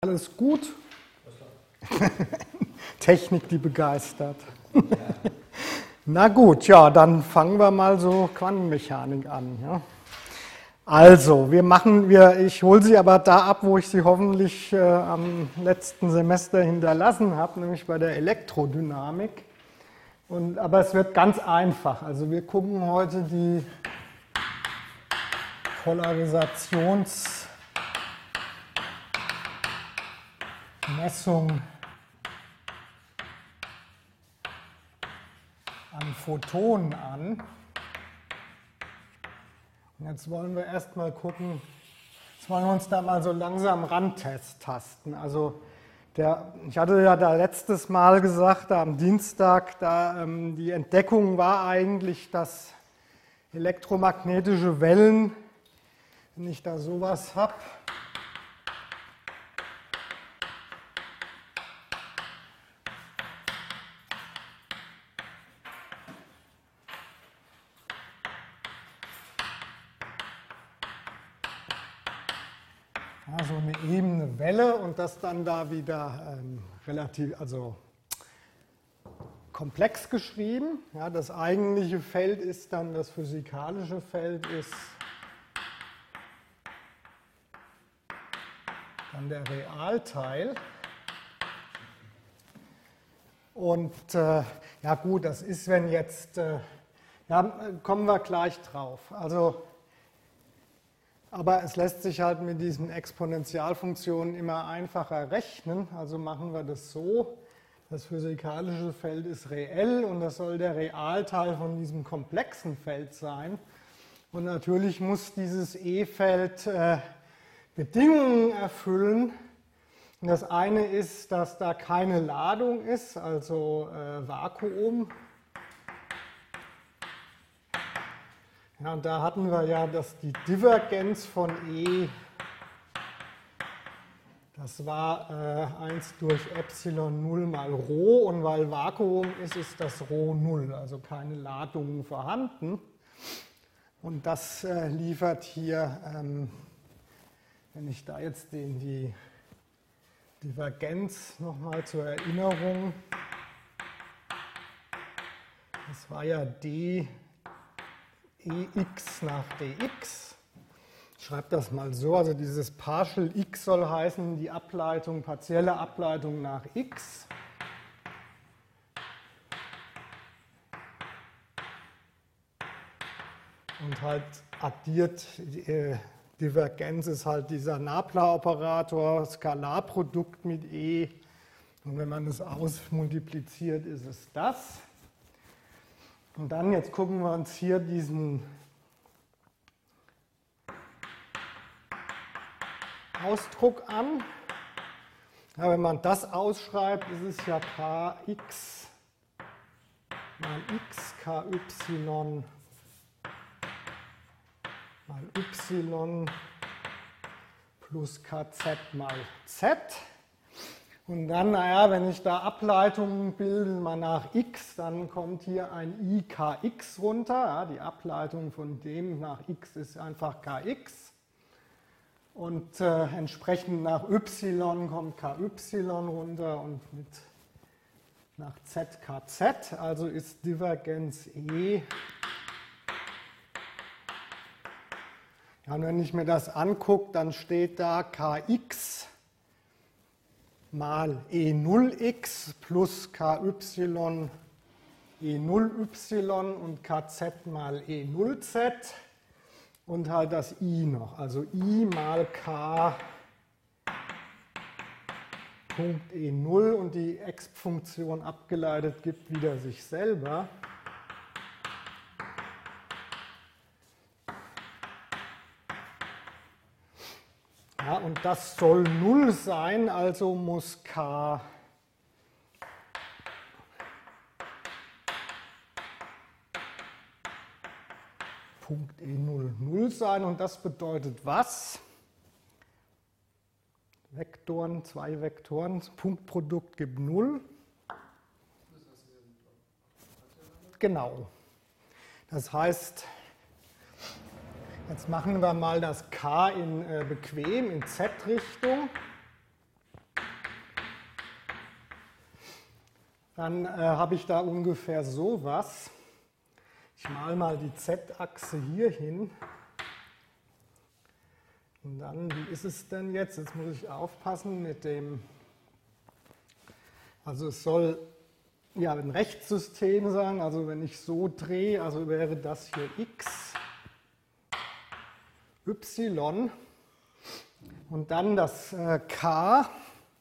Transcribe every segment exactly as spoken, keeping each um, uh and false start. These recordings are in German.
Alles gut? Technik, die begeistert. Na gut, ja, dann fangen wir mal so Quantenmechanik an. Ja. Also, wir machen, wir, ich hole Sie aber da ab, wo ich Sie hoffentlich äh, am letzten Semester hinterlassen habe, nämlich bei der Elektrodynamik. Und, aber es wird ganz einfach. Also wir gucken heute die Polarisationsmessung an Photonen an. Und jetzt wollen wir erstmal gucken, jetzt wollen wir uns da mal so langsam rantasten. Also der, ich hatte ja da letztes Mal gesagt, da am Dienstag, da, ähm, die Entdeckung war eigentlich, dass elektromagnetische Wellen, wenn ich da sowas habe, ja, so eine ebene Welle und das dann da wieder ähm, relativ, also komplex geschrieben. Ja, das eigentliche Feld ist dann, das physikalische Feld ist dann der Realteil. Und äh, ja gut, das ist, wenn jetzt, äh, ja, kommen wir gleich drauf. Also, aber es lässt sich halt mit diesen Exponentialfunktionen immer einfacher rechnen. Also machen wir das so. Das physikalische Feld ist reell und das soll der Realteil von diesem komplexen Feld sein. Und natürlich muss dieses E-Feld äh, Bedingungen erfüllen. Und das eine ist, dass da keine Ladung ist, also äh, Vakuum. Ja, und da hatten wir ja, dass die Divergenz von E, das war äh, eins durch Epsilon null mal Rho, und weil Vakuum ist, ist das Rho null, also keine Ladungen vorhanden. Und das äh, liefert hier, ähm, wenn ich da jetzt den, die Divergenz nochmal zur Erinnerung, das war ja d ex nach dx. Ich schreibe das mal so, also dieses Partial x soll heißen, die Ableitung, partielle Ableitung nach x. Und halt addiert, äh, Divergenz ist halt dieser Nabla-Operator, Skalarprodukt mit e. Und wenn man es ausmultipliziert, ist es das. Und dann, jetzt gucken wir uns hier diesen Ausdruck an. Ja, wenn man das ausschreibt, ist es ja kx mal x, ky mal y plus kz mal z. Und dann, naja, wenn ich da Ableitungen bilde, mal nach x, dann kommt hier ein I kx runter. Ja, die Ableitung von dem nach x ist einfach kx. Und äh, entsprechend nach y kommt ky runter und mit nach z kz. Also ist Divergenz E. Ja, und wenn ich mir das angucke, dann steht da kx mal E null x plus ky E null y und kz mal E null z und halt das i noch, also i mal k Punkt E null und die Exp-Funktion abgeleitet gibt wieder sich selber. Ja, und das soll null sein, also muss k Punkt E null null sein. Und das bedeutet was? Vektoren, zwei Vektoren, Punktprodukt gibt null. Genau. Das heißt, jetzt machen wir mal das k in äh, bequem, in z-Richtung. dann äh, habe ich da ungefähr sowas. Ich male mal die Z-Achse hier hin. Und dann, wie ist es denn jetzt? Jetzt muss ich aufpassen mit dem, also es soll ja ein Rechtssystem sein, also wenn ich so drehe, also wäre das hier x, y und dann das äh, k.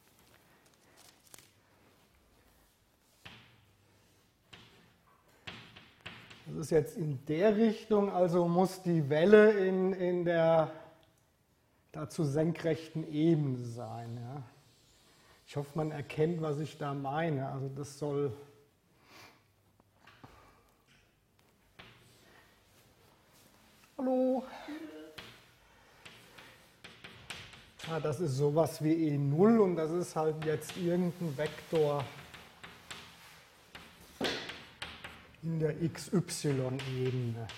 Das ist jetzt in der Richtung, also muss die Welle in, in der dazu senkrechten Ebene sein. Ja. Ich hoffe, man erkennt, was ich da meine. Also das soll Hallo. Ja, das ist sowas wie E null und das ist halt jetzt irgendein Vektor in der X Y-Ebene.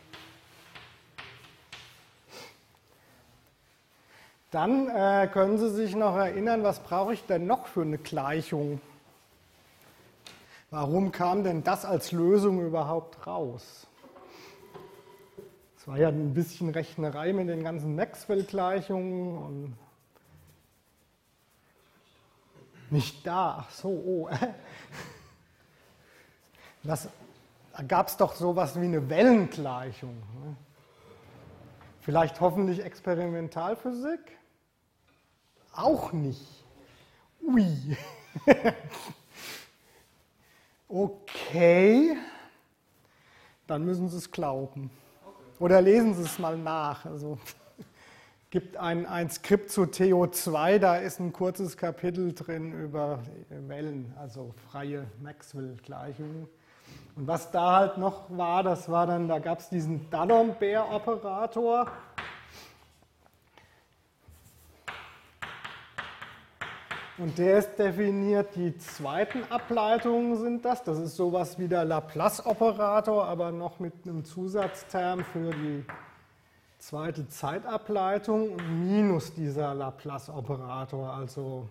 Dann äh, können Sie sich noch erinnern, was brauche ich denn noch für eine Gleichung? Warum kam denn das als Lösung überhaupt raus? Es war ja ein bisschen Rechnerei mit den ganzen Maxwell-Gleichungen und nicht da, ach so, oh. Das, da gab es doch sowas wie eine Wellengleichung. Ne? Vielleicht hoffentlich Experimentalphysik? Auch nicht. Ui. Okay. Dann müssen Sie es glauben. Oder lesen Sie es mal nach. Also gibt ein, ein Skript zu T O zwei, da ist ein kurzes Kapitel drin über Wellen, also freie Maxwell-Gleichungen. Und was da halt noch war, das war dann, da gab es diesen D'Alembert-Operator. Und der ist definiert, die zweiten Ableitungen sind das. Das ist sowas wie der Laplace-Operator, aber noch mit einem Zusatzterm für die zweite Zeitableitung und minus dieser Laplace-Operator, also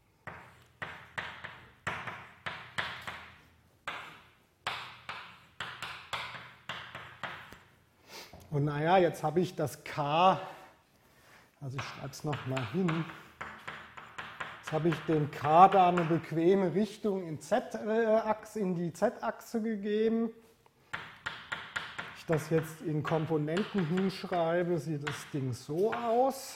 und naja, jetzt habe ich das K, also ich schreibe es nochmal hin, jetzt habe ich dem K da eine bequeme Richtung in, Z-Achse, in die Z-Achse gegeben. Wenn ich das jetzt in Komponenten hinschreibe, sieht das Ding so aus.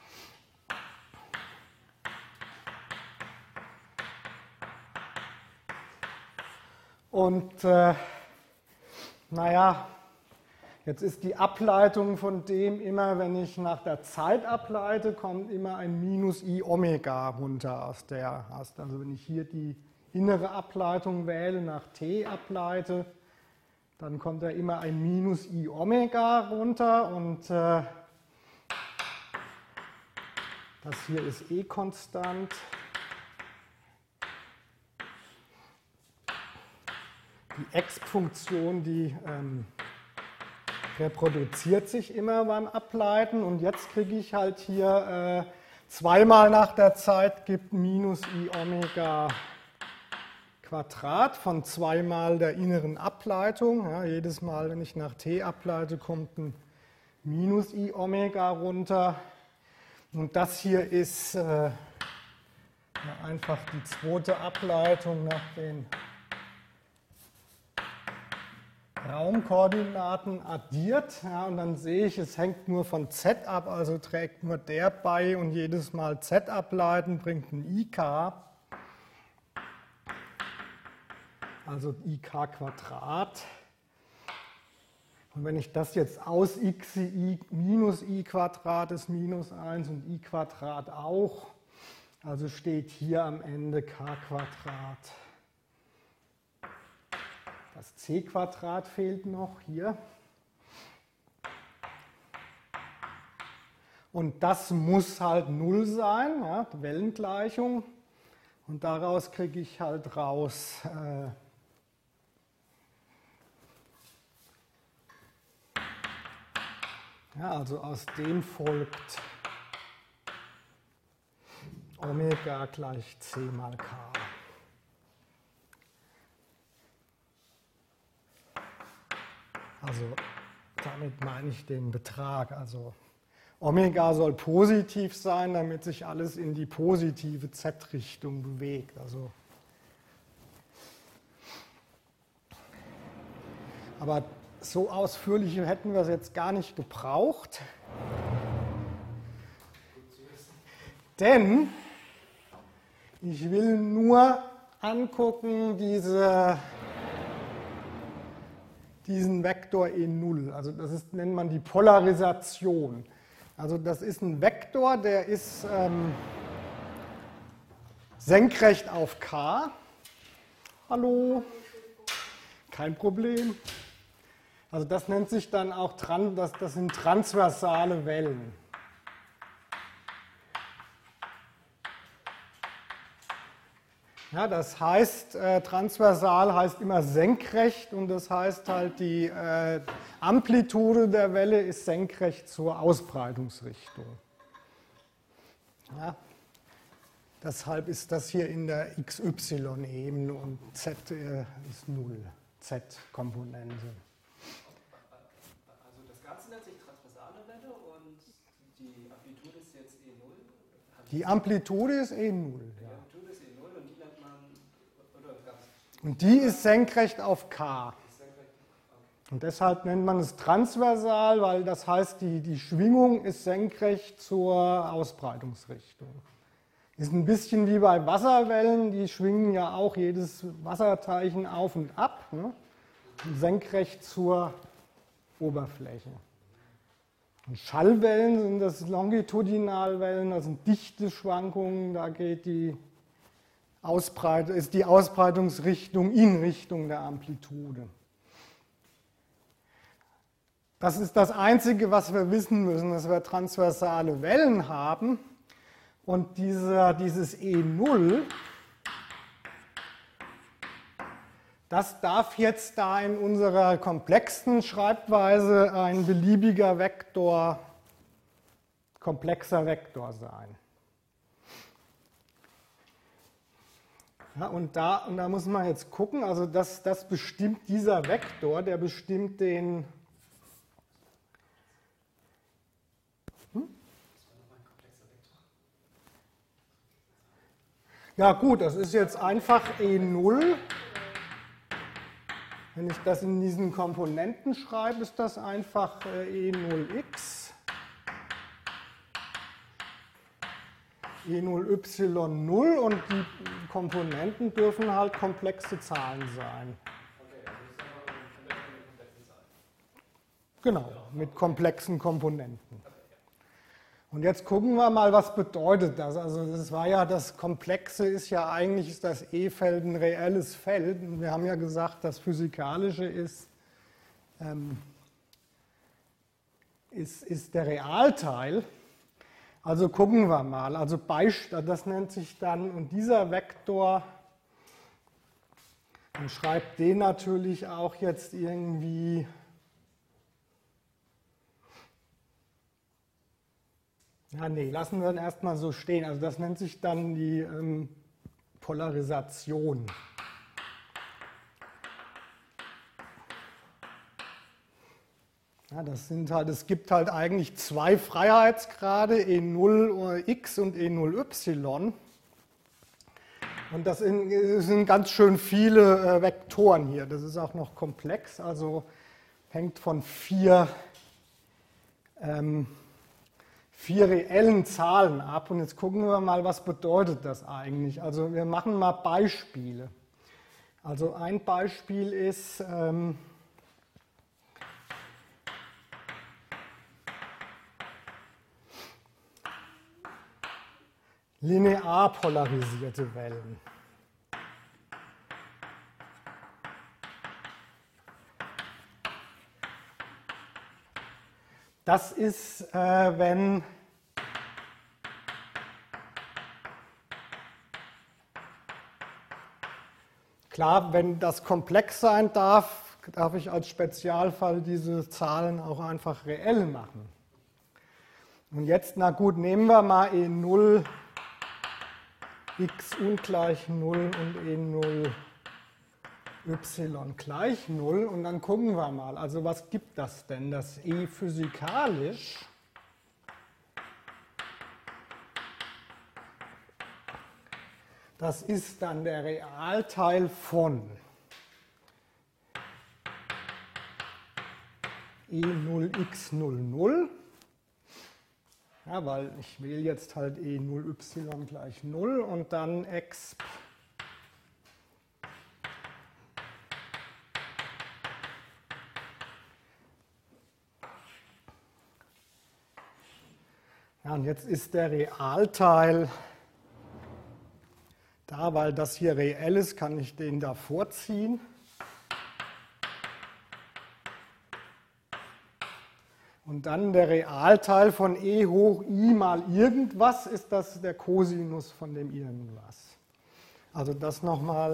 Und äh, naja, jetzt ist die Ableitung von dem immer, wenn ich nach der Zeit ableite, kommt immer ein Minus I Omega runter aus der, also wenn ich hier die innere Ableitung wähle, nach T ableite, dann kommt da immer ein Minus I Omega runter und äh, das hier ist eh konstant. Die Exp-Funktion, die ähm, reproduziert sich immer beim Ableiten und jetzt kriege ich halt hier äh, zweimal nach der Zeit gibt Minus I Omega Quadrat von zweimal der inneren Ableitung. Ja, jedes Mal, wenn ich nach T ableite, kommt ein Minus I Omega runter. Und das hier ist äh, ja, einfach die zweite Ableitung nach den Raumkoordinaten addiert. Ja, und dann sehe ich, es hängt nur von Z ab, also trägt nur der bei und jedes Mal Z ableiten bringt ein I K. Also I K Quadrat. Und wenn ich das jetzt aus x I minus I Quadrat ist minus eins und I Quadrat auch, also steht hier am Ende K Quadrat. Das C Quadrat fehlt noch hier. Und das muss halt null sein, ja, die Wellengleichung. Und daraus kriege ich halt raus, äh, ja, also aus dem folgt Omega gleich C mal K. Also damit meine ich den Betrag. Also Omega soll positiv sein, damit sich alles in die positive Z-Richtung bewegt. Also aber so ausführlich hätten wir es jetzt gar nicht gebraucht. Denn ich will nur angucken diese, diesen Vektor E null. Also das ist, nennt man die Polarisation. Also das ist ein Vektor, der ist ähm, senkrecht auf K. Hallo? Kein Problem. Also das nennt sich dann auch, das, das sind transversale Wellen. Ja, das heißt, äh, transversal heißt immer senkrecht und das heißt halt, die äh, Amplitude der Welle ist senkrecht zur Ausbreitungsrichtung. Ja, deshalb ist das hier in der X Y-Ebene und Z äh, ist null, Z-Komponente. Also das Ganze nennt sich transversale Welle und die Amplitude ist jetzt E null? Die Amplitude ist E null. Und die ist senkrecht auf K. Und deshalb nennt man es transversal, weil das heißt, die, die Schwingung ist senkrecht zur Ausbreitungsrichtung. Ist ein bisschen wie bei Wasserwellen, die schwingen ja auch jedes Wasserteilchen auf und ab, ne? Senkrecht zur Oberfläche. Und Schallwellen sind das Longitudinalwellen, das sind dichte Schwankungen, da geht die Ausbreit- ist die Ausbreitungsrichtung in Richtung der Amplitude. Das ist das Einzige, was wir wissen müssen, dass wir transversale Wellen haben. Und dieser, dieses E null, das darf jetzt da in unserer komplexen Schreibweise ein beliebiger Vektor, komplexer Vektor sein. Ja, und, da, und da muss man jetzt gucken, also das, das bestimmt dieser Vektor, der bestimmt den. Hm? Ja gut, das ist jetzt einfach E null. Wenn ich das in diesen Komponenten schreibe, ist das einfach E null x. E null y null und die Komponenten dürfen halt komplexe Zahlen sein. Okay, also das ist aber mit komplexen Zahlen. Genau, mit komplexen Komponenten. Und jetzt gucken wir mal, was bedeutet das? Also das war ja, das Komplexe ist ja eigentlich, ist das E-Feld ein reelles Feld. Und wir haben ja gesagt, das Physikalische ist, ähm, ist, ist der Realteil. Also gucken wir mal, also Beispiel, das nennt sich dann, und dieser Vektor, man schreibt den natürlich auch jetzt irgendwie, ja nee, lassen wir ihn erstmal so stehen, also das nennt sich dann die ähm, Polarisation. Ja, das sind halt, es gibt halt eigentlich zwei Freiheitsgrade, E null x und E null y. Und das sind ganz schön viele Vektoren hier. Das ist auch noch komplex, also hängt von vier, ähm, vier reellen Zahlen ab. Und jetzt gucken wir mal, was bedeutet das eigentlich. Also wir machen mal Beispiele. Also ein Beispiel ist, ähm, linear polarisierte Wellen. Das ist, äh, wenn klar, wenn das komplex sein darf, darf ich als Spezialfall diese Zahlen auch einfach reell machen. Und jetzt, na gut, nehmen wir mal E null x ungleich null und E null y gleich null und dann gucken wir mal, also was gibt das denn, das E physikalisch? Das ist dann der Realteil von E null x null null, ja, weil ich wähle jetzt halt E null y gleich null und dann exp ja, und jetzt ist der Realteil da, weil das hier reell ist, kann ich den da vorziehen. Und dann der Realteil von e hoch i mal irgendwas ist das der Cosinus von dem irgendwas. Also das nochmal.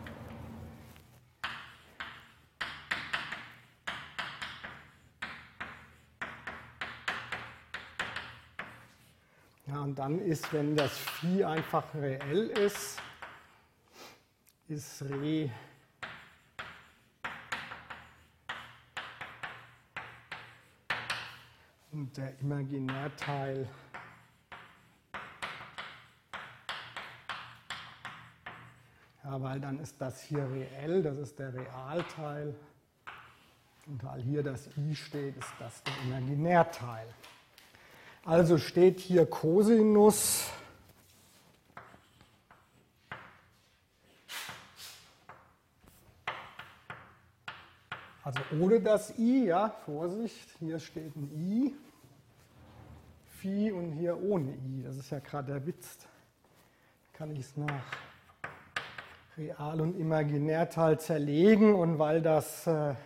Ja, und dann ist, wenn das Phi einfach reell ist, ist Re und der Imaginärteil ja, weil dann ist das hier reell, das ist der Realteil und weil hier das i steht, ist das der Imaginärteil. Also steht hier Cosinus also ohne das i, ja, Vorsicht, hier steht ein i, Phi und hier ohne i, das ist ja gerade der Witz. Kann ich es nach Real- und Imaginärteil zerlegen und weil das äh,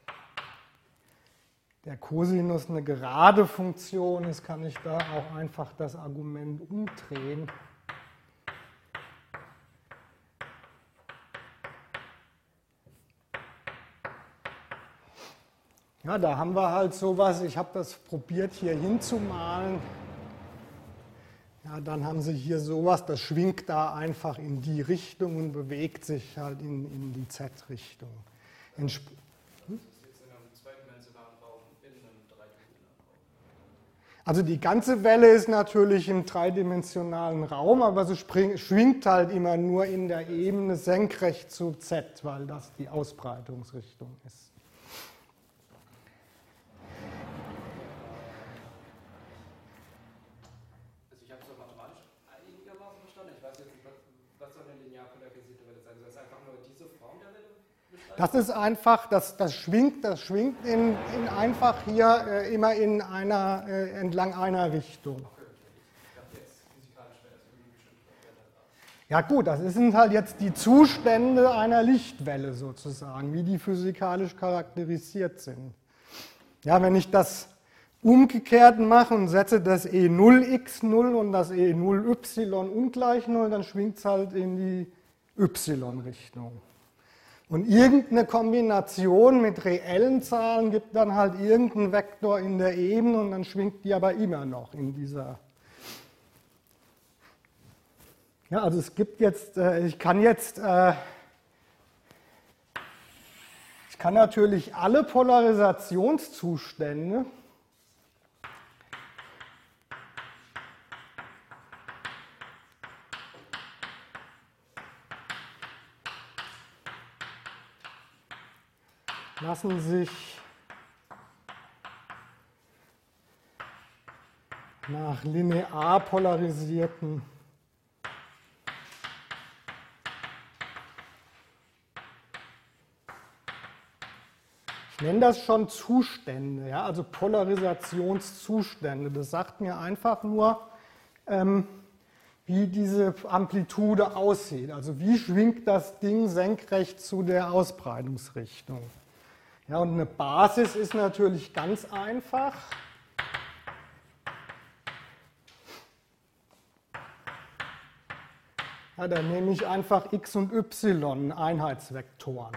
der Cosinus eine gerade Funktion ist, kann ich da auch einfach das Argument umdrehen. Ja, da haben wir halt sowas, ich habe das probiert hier hinzumalen. Ja, dann haben Sie hier sowas, das schwingt da einfach in die Richtung und bewegt sich halt in, in die Z-Richtung. Entsp Also die ganze Welle ist natürlich im dreidimensionalen Raum, aber sie spring, schwingt halt immer nur in der Ebene senkrecht zu Z, weil das die Ausbreitungsrichtung ist. Also ich habe es doch mathematisch einigermaßen verstanden. Ich weiß jetzt nicht, was, was soll eine linear polarisierte Welle sein? Soll es einfach nur diese Form der Welle beschreiben? Das ist einfach, das, das schwingt, das schwingt in, in einfach hier äh, immer in einer, äh, entlang einer Richtung. Ja gut, das sind halt jetzt die Zustände einer Lichtwelle sozusagen, wie die physikalisch charakterisiert sind. Ja, wenn ich das umgekehrt mache und setze das E null x null und das E null y ungleich null, dann schwingt es halt in die y-Richtung. Und irgendeine Kombination mit reellen Zahlen gibt dann halt irgendeinen Vektor in der Ebene und dann schwingt die aber immer noch in dieser. Ja, also es gibt jetzt, äh, ich kann jetzt, äh, ich kann natürlich alle Polarisationszustände lassen sich nach linear polarisierten ich nenne das schon Zustände, ja, also Polarisationszustände. Das sagt mir einfach nur, ähm, wie diese Amplitude aussieht. Also wie schwingt das Ding senkrecht zu der Ausbreitungsrichtung. Ja, und eine Basis ist natürlich ganz einfach. Ja, dann nehme ich einfach x und y, Einheitsvektoren.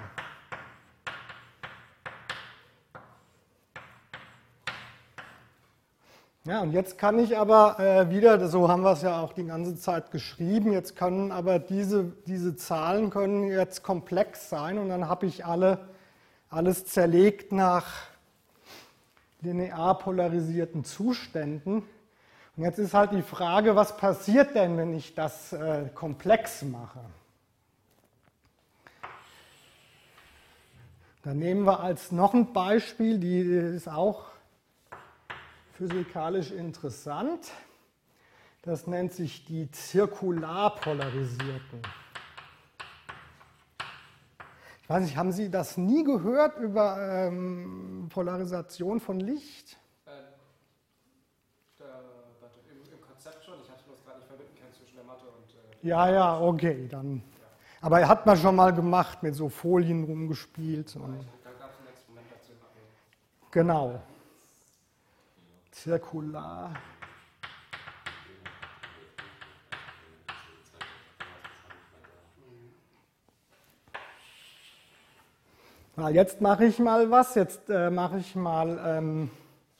Ja, und jetzt kann ich aber äh, wieder, so haben wir es ja auch die ganze Zeit geschrieben, jetzt können aber diese, diese Zahlen können jetzt komplex sein und dann habe ich alle, alles zerlegt nach linear polarisierten Zuständen. Und jetzt ist halt die Frage, was passiert denn, wenn ich das äh, komplex mache? Dann nehmen wir als noch ein Beispiel, die ist auch physikalisch interessant. Das nennt sich die zirkular polarisierten. Ich weiß nicht, haben Sie das nie gehört über ähm, Polarisation von Licht? Äh, da, warte, im, im Konzept schon, ich hatte bloß gerade nicht verbinden können zwischen der Mathe und... Äh, ja, ja, okay, dann... Aber hat man schon mal gemacht, mit so Folien rumgespielt. Und da gab es ein Experiment dazu. Genau. Zirkular. Na, jetzt mache ich mal was. Jetzt äh, mache ich mal... Ähm,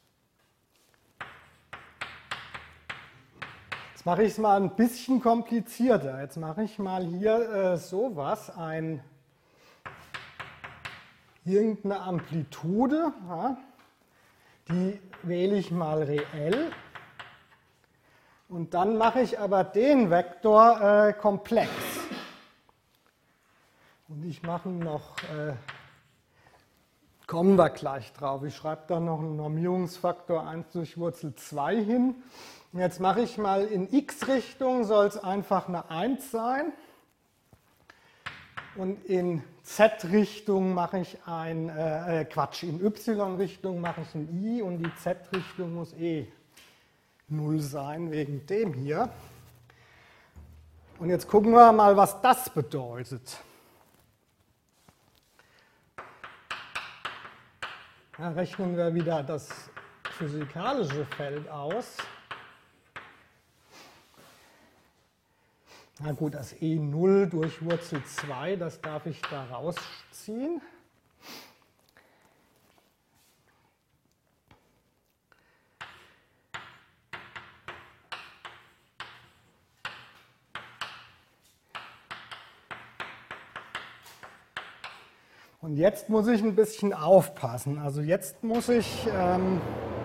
Jetzt mache ich es mal ein bisschen komplizierter. Jetzt mache ich mal hier äh, sowas, ein, irgendeine Amplitude, ja, die wähle ich mal reell und dann mache ich aber den Vektor äh, komplex. Und ich mache noch, äh, kommen wir gleich drauf, ich schreibe da noch einen Normierungsfaktor eins durch Wurzel zwei hin. Und jetzt mache ich mal in x-Richtung, soll es einfach eine eins sein. Und in z-Richtung mache ich ein, äh, Quatsch, in y-Richtung mache ich ein i und die z-Richtung muss eh null sein, wegen dem hier. Und jetzt gucken wir mal, was das bedeutet. Ja, rechnen wir wieder das physikalische Feld aus. Na gut, das E null durch Wurzel zwei, das darf ich da rausziehen. Und jetzt muss ich ein bisschen aufpassen. Also jetzt muss ich... Ähm,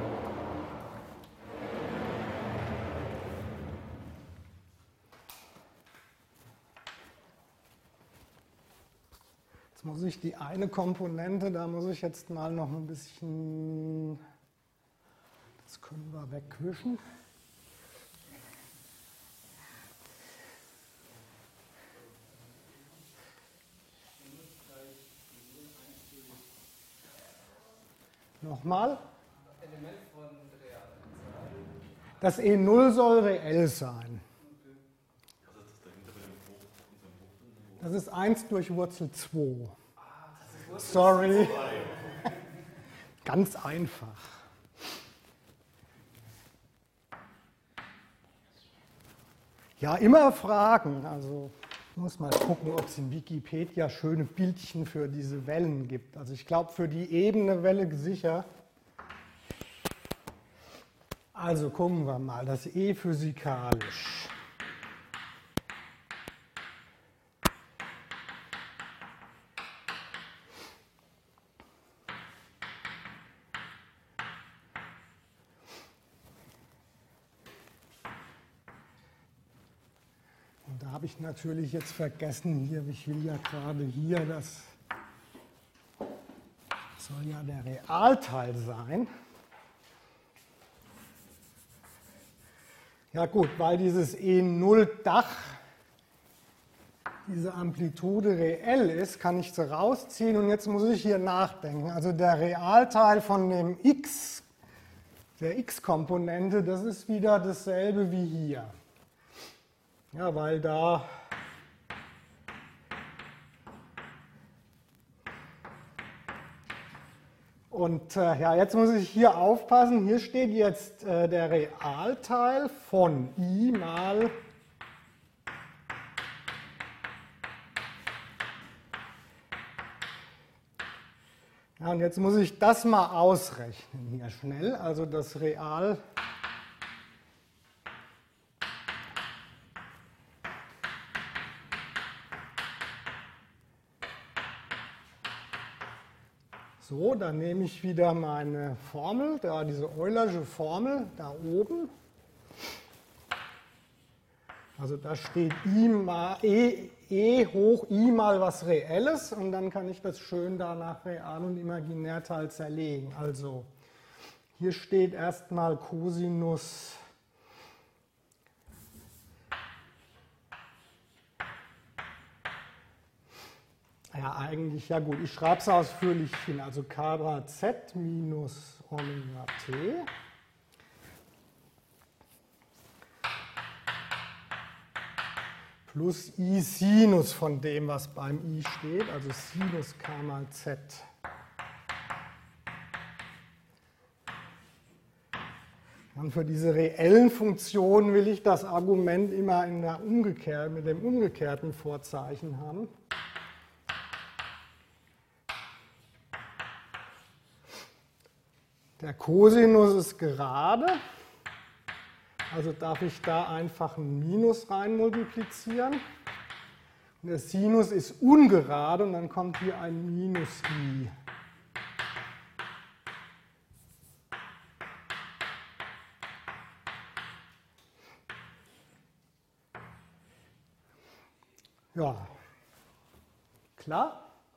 muss ich die eine Komponente, da muss ich jetzt mal noch ein bisschen, das können wir wegwischen. Nochmal. Das E null soll reell sein. Das ist eins durch Wurzel zwei. Sorry. Ganz einfach. Ja, immer Fragen. Also ich muss mal gucken, ob es in Wikipedia schöne Bildchen für diese Wellen gibt. Also ich glaube für die ebene Welle sicher. Also gucken wir mal, das E physikalisch. Da habe ich natürlich jetzt vergessen, hier, ich will ja gerade hier, das soll ja der Realteil sein. Ja gut, weil dieses E null Dach, diese Amplitude reell ist, kann ich sie rausziehen und jetzt muss ich hier nachdenken. Also der Realteil von dem x, der x-Komponente, das ist wieder dasselbe wie hier. Ja, weil da und äh, ja, jetzt muss ich hier aufpassen, hier steht jetzt äh, der Realteil von i mal ja, und jetzt muss ich das mal ausrechnen hier schnell, also das Real So, dann nehme ich wieder meine Formel, da diese Eulersche Formel da oben. Also da steht I mal E, E hoch I mal was Reelles und dann kann ich das schön da nach Real- und Imaginärteil zerlegen. Also hier steht erstmal Cosinus ja eigentlich, ja gut, ich schreibe es ausführlich hin, also Quadrat Z minus Omega T plus I Sinus von dem, was beim I steht, also Sinus K mal Z. Und für diese reellen Funktionen will ich das Argument immer in der umgekehrt, mit dem umgekehrten Vorzeichen haben. Der Cosinus ist gerade, also darf ich da einfach ein Minus rein multiplizieren. Und der Sinus ist ungerade und dann kommt hier ein Minus I. Ja, klar?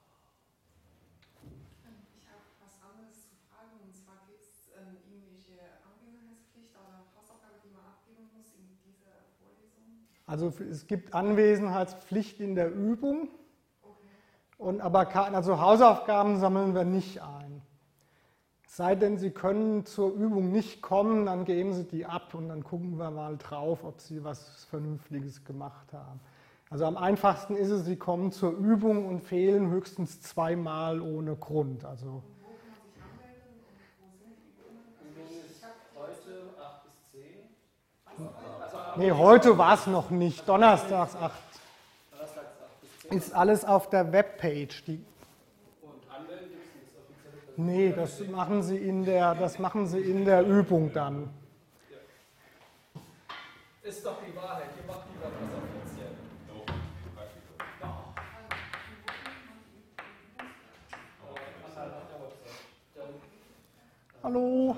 Ich habe was anderes zu fragen, und zwar gibt es ähm, irgendwelche Anwesenheitspflicht oder Hausaufgabe, die man abgeben muss in dieser Vorlesung? Also es gibt Anwesenheitspflicht in der Übung, Okay. und aber also Hausaufgaben sammeln wir nicht ein. Es sei denn, Sie können zur Übung nicht kommen, dann geben Sie die ab und dann gucken wir mal drauf, ob Sie was Vernünftiges gemacht haben. Also am einfachsten ist es, Sie kommen zur Übung und fehlen höchstens zweimal ohne Grund. Also Und wo kann man sich anmelden und wo sind die Übungen? Also ich, ich habe Heute acht bis zehn. nee, heute war es noch nicht. Donnerstags acht. Donnerstags acht bis zehn. Ist alles auf der Webpage. Die Und anmelden gibt es nichts Offizielles? nee, das machen Sie in der, das machen Sie in der Übung dann. Ist doch die Wahrheit. Ihr macht lieber was offiziell. Hallo.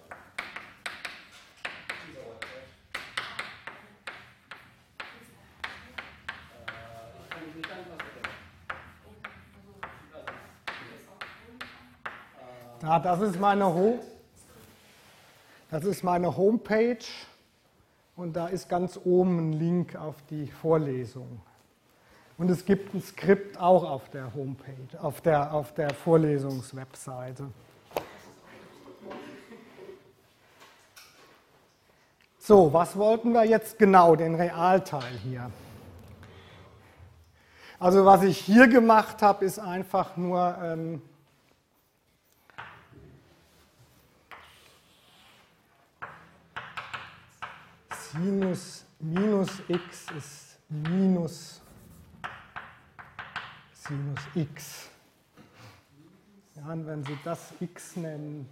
Ja, das ist meine Ho das ist meine Homepage und da ist ganz oben ein Link auf die Vorlesung. Und es gibt ein Skript auch auf der Homepage, auf der, auf der Vorlesungswebseite. So, was wollten wir jetzt genau, den Realteil hier? Also was ich hier gemacht habe, ist einfach nur ähm, Sinus minus x ist minus Sinus x. Ja, und wenn Sie das x nennen,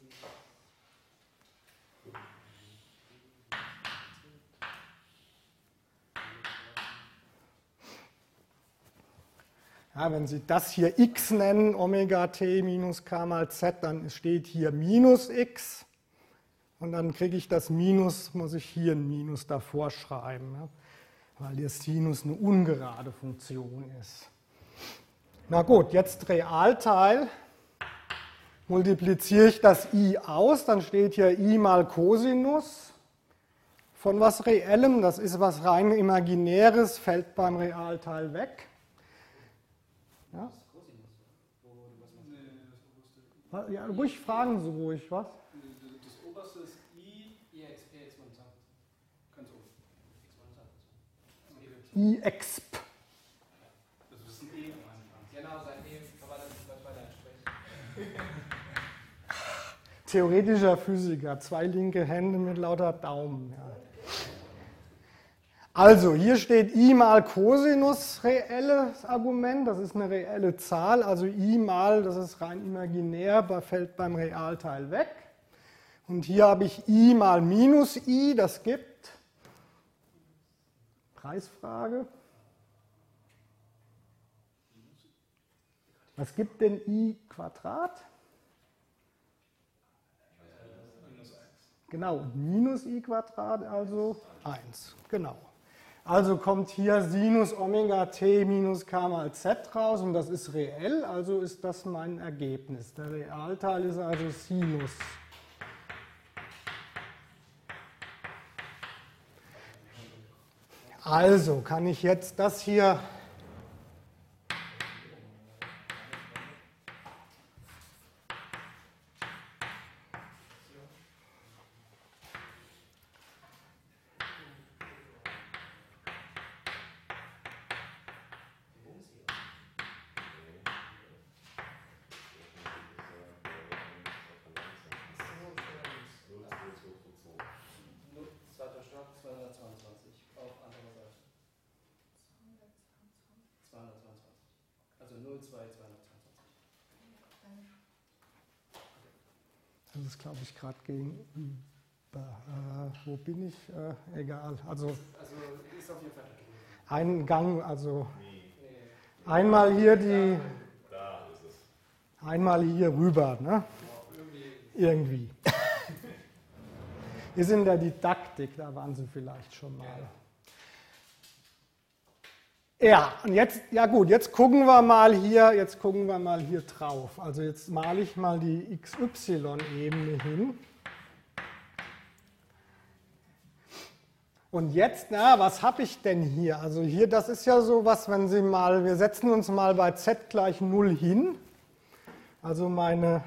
ja, wenn Sie das hier x nennen, Omega t minus k mal z, dann steht hier minus x. Und dann kriege ich das Minus, muss ich hier ein Minus davor schreiben, ja, weil der Sinus eine ungerade Funktion ist. Na gut, jetzt Realteil. Multipliziere ich das i aus, dann steht hier i mal Cosinus von was Reellem. Das ist was rein Imaginäres, fällt beim Realteil weg. Ja? Ja, ruhig fragen Sie ruhig, was? Das oberste ist I, I exp exponential. Ganz oben. Exponential. I exp. Das ist ein E am Anfang. Genau, sein E kann man dann zum Beispiel weiter entsprechen. Theoretischer Physiker, zwei linke Hände mit lauter Daumen. Ja. Also, hier steht I mal Cosinus, reelles Argument, das ist eine reelle Zahl, also I mal, das ist rein imaginär, fällt beim Realteil weg. Und hier habe ich I mal minus I, das gibt Preisfrage. Was gibt denn I Quadrat? Genau, minus I Quadrat, also eins. Genau. Also kommt hier Sinus Omega t minus k mal z raus und das ist reell, also ist das mein Ergebnis. Der Realteil ist also Sinus. Also kann ich jetzt das hier das ist, glaube ich, gerade gegenüber. Äh, wo bin ich? Äh, egal. Also, Also ist auf jeden Fall ein Gang, also einmal hier die. Einmal hier rüber, ne? Irgendwie. Ist in der Didaktik, da waren Sie vielleicht schon mal. Ja, und jetzt, ja gut, jetzt gucken wir mal hier, jetzt gucken wir mal hier drauf. Also jetzt male ich mal die X Y-Ebene hin. Und jetzt, na, was habe ich denn hier? Also hier, das ist ja so was, wenn Sie mal, wir setzen uns mal bei z gleich null hin. Also meine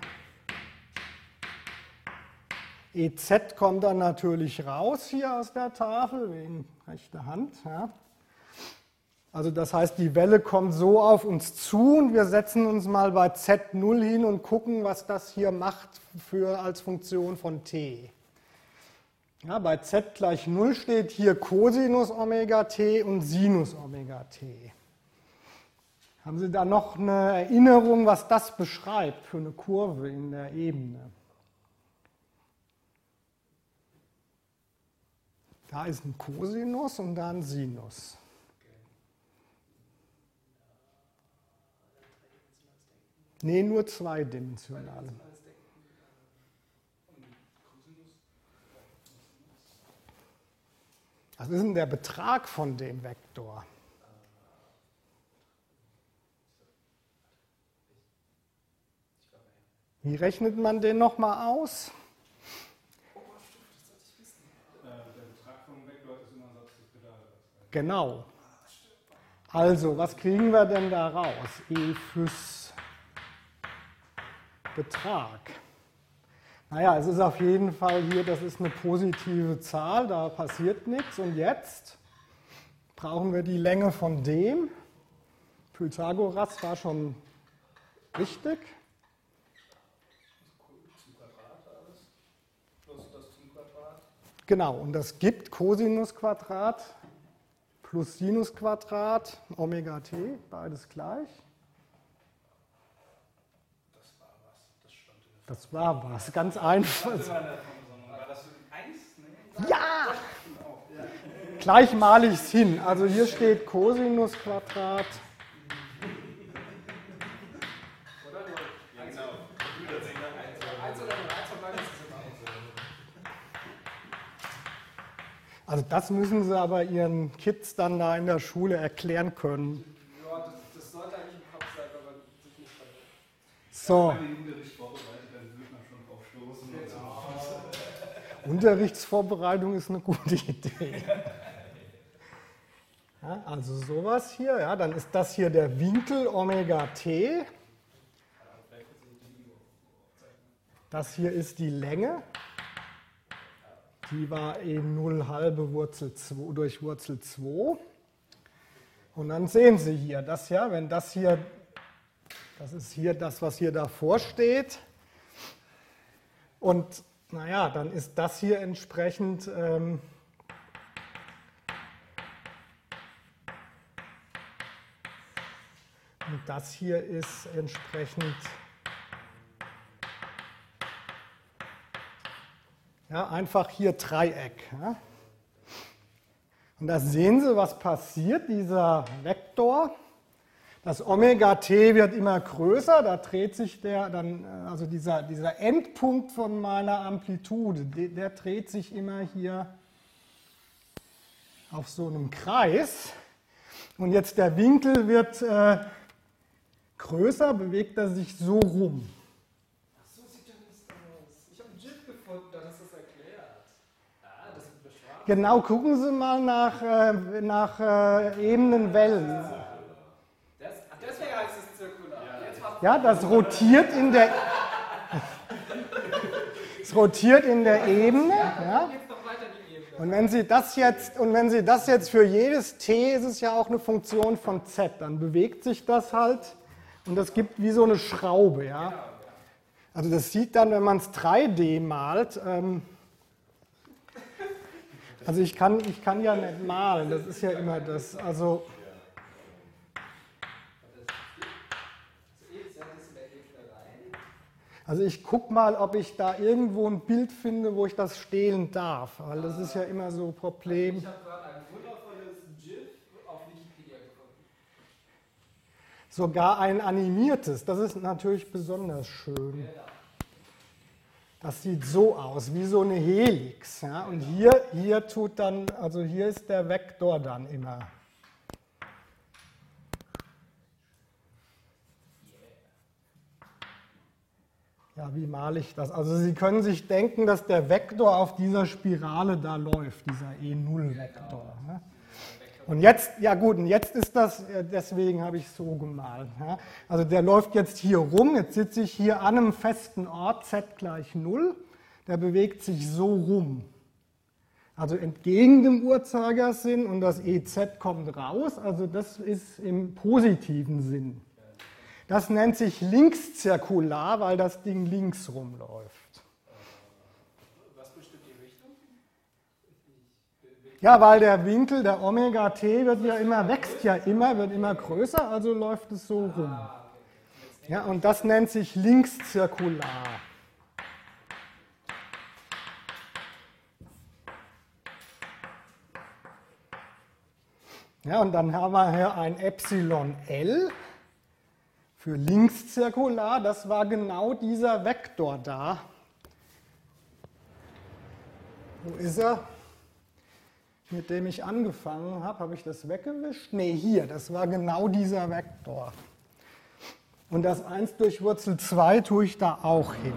E Z kommt dann natürlich raus hier aus der Tafel, wegen rechter Hand, ja. Also das heißt, die Welle kommt so auf uns zu und wir setzen uns mal bei z null hin und gucken, was das hier macht für, als Funktion von t. Ja, bei z gleich null steht hier Cosinus Omega t und Sinus Omega t. Haben Sie da noch eine Erinnerung, was das beschreibt für eine Kurve in der Ebene? Da ist ein Cosinus und da ein Sinus. Nee, nur zweidimensional. Was ist denn der Betrag von dem Vektor? Wie rechnet man den nochmal aus? Der Betrag vom Vektor ist immer ein Satz des Pedals. Genau. Also, was kriegen wir denn da raus? E fürs Betrag. Naja, es ist auf jeden Fall hier, das ist eine positive Zahl, da passiert nichts. Und jetzt brauchen wir die Länge von dem. Pythagoras war schon richtig. Zum Quadrat alles, plus das zum Quadrat. Genau, und das gibt Cosinus Quadrat plus Sinus Quadrat, Omega t, beides gleich. Das war was, ganz einfach. War das eins? Ja! Gleich male ich es hin. Also hier steht Cosinus Quadrat. Also das müssen Sie aber Ihren Kids dann da in der Schule erklären können. Ja, das, das sollte eigentlich im Kopf sein, aber sich nicht verwirrt. So. Unterrichtsvorbereitung ist eine gute Idee. Ja, also sowas hier, ja, dann ist das hier der Winkel Omega t. Das hier ist die Länge. Die war e null halbe Wurzel zwei durch Wurzel zwei. Und dann sehen Sie hier, das ja, wenn das hier, das ist hier das, was hier davor steht. Und naja, dann ist das hier entsprechend ähm, und das hier ist entsprechend ja, einfach hier Dreieck. Ja. Und da sehen Sie, was passiert, dieser Vektor. Das Omega t wird immer größer, da dreht sich der, dann, also dieser, dieser Endpunkt von meiner Amplitude, der, der dreht sich immer hier auf so einem Kreis. Und jetzt der Winkel wird äh, größer, bewegt er sich so rum. Ach so sieht das aus. Ich habe ein GIF gefunden, da hast du es erklärt. Ah, das ist beschwart. Genau, gucken Sie mal nach, äh, nach äh, Ebenenwellen. Das, ach, deswegen heißt es zirkular. Jetzt macht Ja, das rotiert in der, es rotiert in der Ebene. Ja. jetzt noch weiter die Ebene. Und wenn Sie das jetzt, und wenn Sie das jetzt für jedes t, ist es ja auch eine Funktion von z, dann bewegt sich das halt und das gibt wie so eine Schraube. Ja. Also das sieht dann, wenn man es drei D malt, ähm, also ich kann, ich kann ja nicht malen, das ist ja immer das, also Also ich gucke mal, ob ich da irgendwo ein Bild finde, wo ich das stehlen darf, weil das ist ja immer so ein Problem. Ich habe gerade ein wundervolles GIF auf Wikipedia gefunden. Sogar ein animiertes, das ist natürlich besonders schön. Das sieht so aus, wie so eine Helix. Ja? Und hier, hier tut dann, also hier ist der Vektor dann immer. Ja, wie male ich das? Also Sie können sich denken, dass der Vektor auf dieser Spirale da läuft, dieser E null Vektor. Ne? Und jetzt, ja gut, und jetzt ist das, deswegen habe ich es so gemalt. Ja? Also der läuft jetzt hier rum, jetzt sitze ich hier an einem festen Ort, z gleich null, der bewegt sich so rum. Also entgegen dem Uhrzeigersinn und das E z kommt raus, also das ist im positiven Sinn. Das nennt sich linkszirkular, weil das Ding links rumläuft. Was bestimmt die Richtung? Ja, weil der Winkel, der Omega t wird ja immer, wächst ja immer, wird immer größer, also läuft es so rum. Ja, und das nennt sich linkszirkular. Ja, und dann haben wir hier ein Epsilon L. Für linkszirkular, das war genau dieser Vektor da. Wo ist er? Mit dem ich angefangen habe, habe ich das weggewischt? Ne, hier, das war genau dieser Vektor. Und das eins durch Wurzel zwei tue ich da auch hin.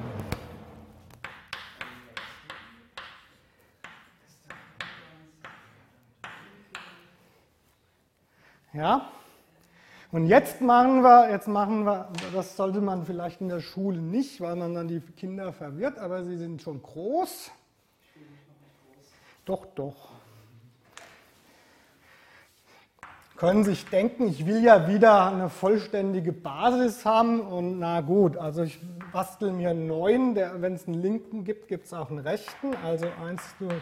Ja? Und jetzt machen wir, jetzt machen wir, das sollte man vielleicht in der Schule nicht, weil man dann die Kinder verwirrt, aber sie sind schon groß. Doch, doch. Können sich denken, ich will ja wieder eine vollständige Basis haben und na gut, also ich bastel mir einen neuen, wenn es einen linken gibt, gibt es auch einen rechten, also eins durch.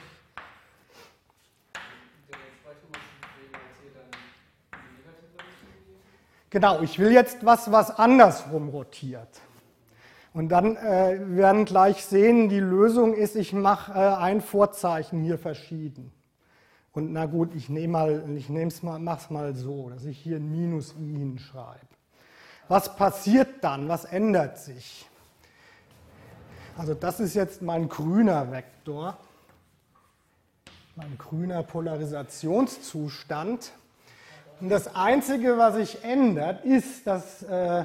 Genau, ich will jetzt was, was andersrum rotiert. Und dann äh, wir werden gleich sehen, die Lösung ist, ich mache äh, ein Vorzeichen hier verschieden. Und na gut, ich nehme mal, ich nehm's mal, mach's mal so, dass ich hier ein Minus i hinschreibe. Was passiert dann? Was ändert sich? Also das ist jetzt mein grüner Vektor, mein grüner Polarisationszustand. Und das Einzige, was sich ändert, ist, dass, äh,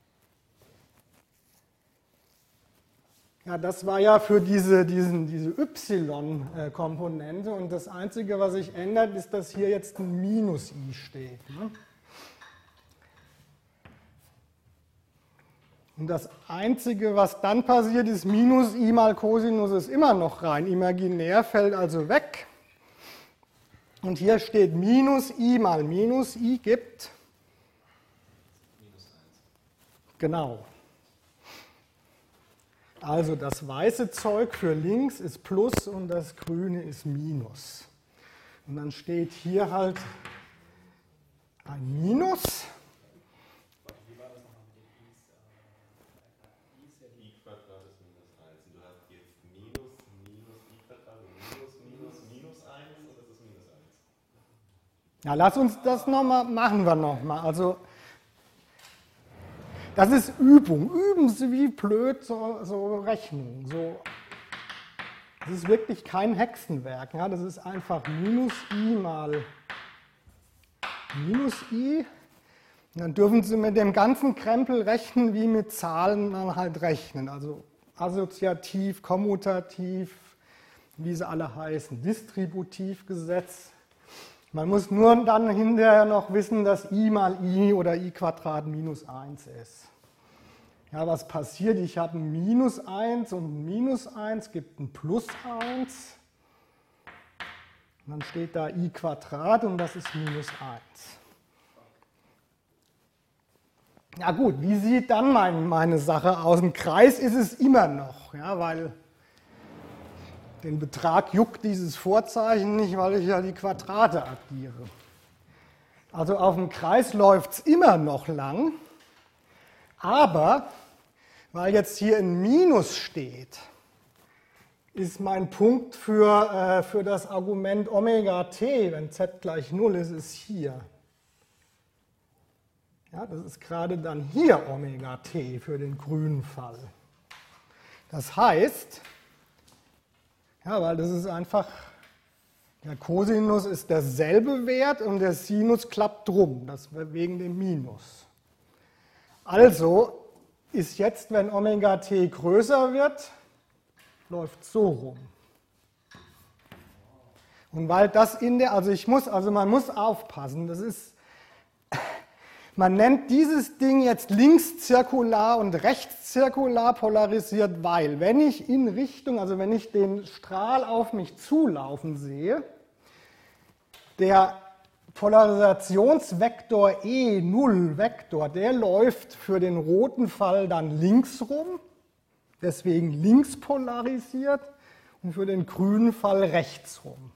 ja, das war ja für diese, diesen, diese y-Komponente und das Einzige, was sich ändert, ist, dass hier jetzt ein Minus i steht. Ne? Und das Einzige, was dann passiert, ist, Minus i mal Cosinus ist immer noch rein. Imaginär fällt also weg. Und hier steht minus i mal minus i gibt minus eins. Genau. Also das weiße Zeug für links ist Plus und das grüne ist Minus. Und dann steht hier halt ein Minus. Wie war das nochmal mit den I's? I Quadrat ist minus eins. Und du hast jetzt minus, minus I Quadrat und minus, minus, minus eins und das ist minus eins. Ja, lass uns das nochmal, machen wir nochmal. Also Das ist Übung. Üben Sie wie blöd so, so Rechnung. So. Das ist wirklich kein Hexenwerk. Ja? Das ist einfach minus i mal minus i. Und dann dürfen Sie mit dem ganzen Krempel rechnen, wie mit Zahlen dann halt rechnen. Also assoziativ, kommutativ, wie sie alle heißen, Distributivgesetz. Man muss nur dann hinterher noch wissen, dass i mal i oder i Quadrat minus eins ist. Ja, was passiert? Ich habe ein minus eins und ein minus eins, gibt ein plus eins. Und dann steht da i Quadrat und das ist minus eins. Ja gut, wie sieht dann mein, meine Sache aus? Ein Kreis ist es immer noch, ja, weil den Betrag juckt dieses Vorzeichen nicht, weil ich ja die Quadrate addiere. Also auf dem Kreis läuft es immer noch lang, aber weil jetzt hier ein Minus steht, ist mein Punkt für, äh, für das Argument Omega t, wenn z gleich null ist, ist hier. Ja, das ist gerade dann hier Omega t für den grünen Fall. Das heißt, ja, weil das ist einfach, der Cosinus ist derselbe Wert und der Sinus klappt drum, das wegen dem Minus. Also ist jetzt, wenn Omega t größer wird, läuft so rum. Und weil das in der, also ich muss, also man muss aufpassen, das ist, man nennt dieses Ding jetzt linkszirkular und rechtszirkular polarisiert, weil wenn ich in Richtung, also wenn ich den Strahl auf mich zulaufen sehe, der Polarisationsvektor E null Vektor, der läuft für den roten Fall dann links rum, deswegen links polarisiert, und für den grünen Fall rechts rum.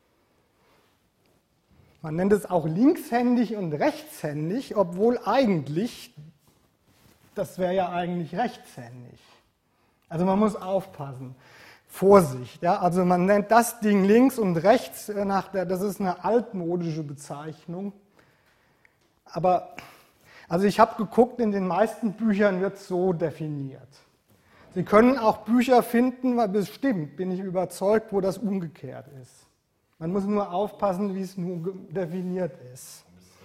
Man nennt es auch linkshändig und rechtshändig, obwohl eigentlich, das wäre ja eigentlich rechtshändig. Also man muss aufpassen. Vorsicht. Ja? Also man nennt das Ding links und rechts, nach der, das ist eine altmodische Bezeichnung. Aber also ich habe geguckt, in den meisten Büchern wird es so definiert. Sie können auch Bücher finden, weil bestimmt, bin ich überzeugt, wo das umgekehrt ist. Man muss nur aufpassen, wie es nun definiert ist.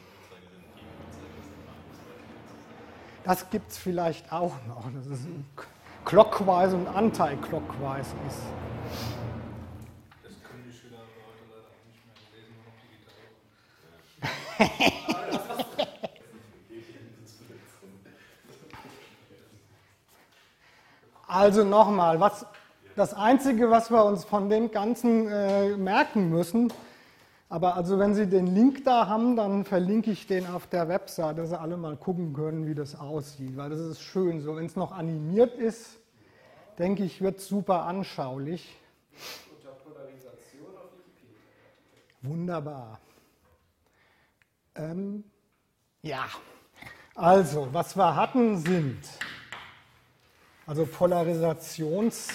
Das gibt es vielleicht auch noch, dass es clockwise und anti-clockwise ist. Das können die Schüler heute leider auch nicht mehr lesen, nur noch digital. Also nochmal, was... Das Einzige, was wir uns von dem Ganzen äh, merken müssen, aber also wenn Sie den Link da haben, dann verlinke ich den auf der Website, dass Sie alle mal gucken können, wie das aussieht, weil das ist schön. So, wenn es noch animiert ist, denke ich, wird es super anschaulich. Unter Polarisation auf Wikipedia. Wunderbar. Ähm, ja, also, was wir hatten sind, also Polarisations-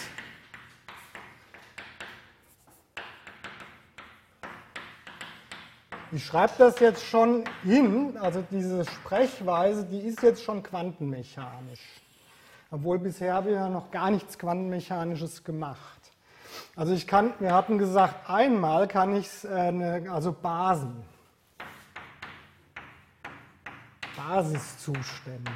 Ich schreibe das jetzt schon hin, also diese Sprechweise, die ist jetzt schon quantenmechanisch. Obwohl bisher habe ich ja noch gar nichts Quantenmechanisches gemacht. Also ich kann, wir hatten gesagt, einmal kann ich es, äh, also Basen, Basiszustände.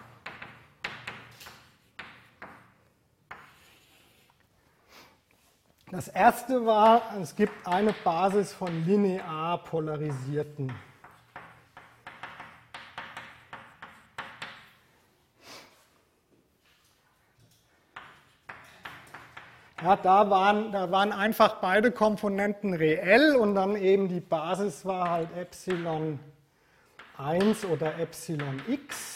Das erste war, es gibt eine Basis von linear polarisierten. Ja, da waren, da waren einfach beide Komponenten reell und dann eben die Basis war halt Epsilon eins oder Epsilon x.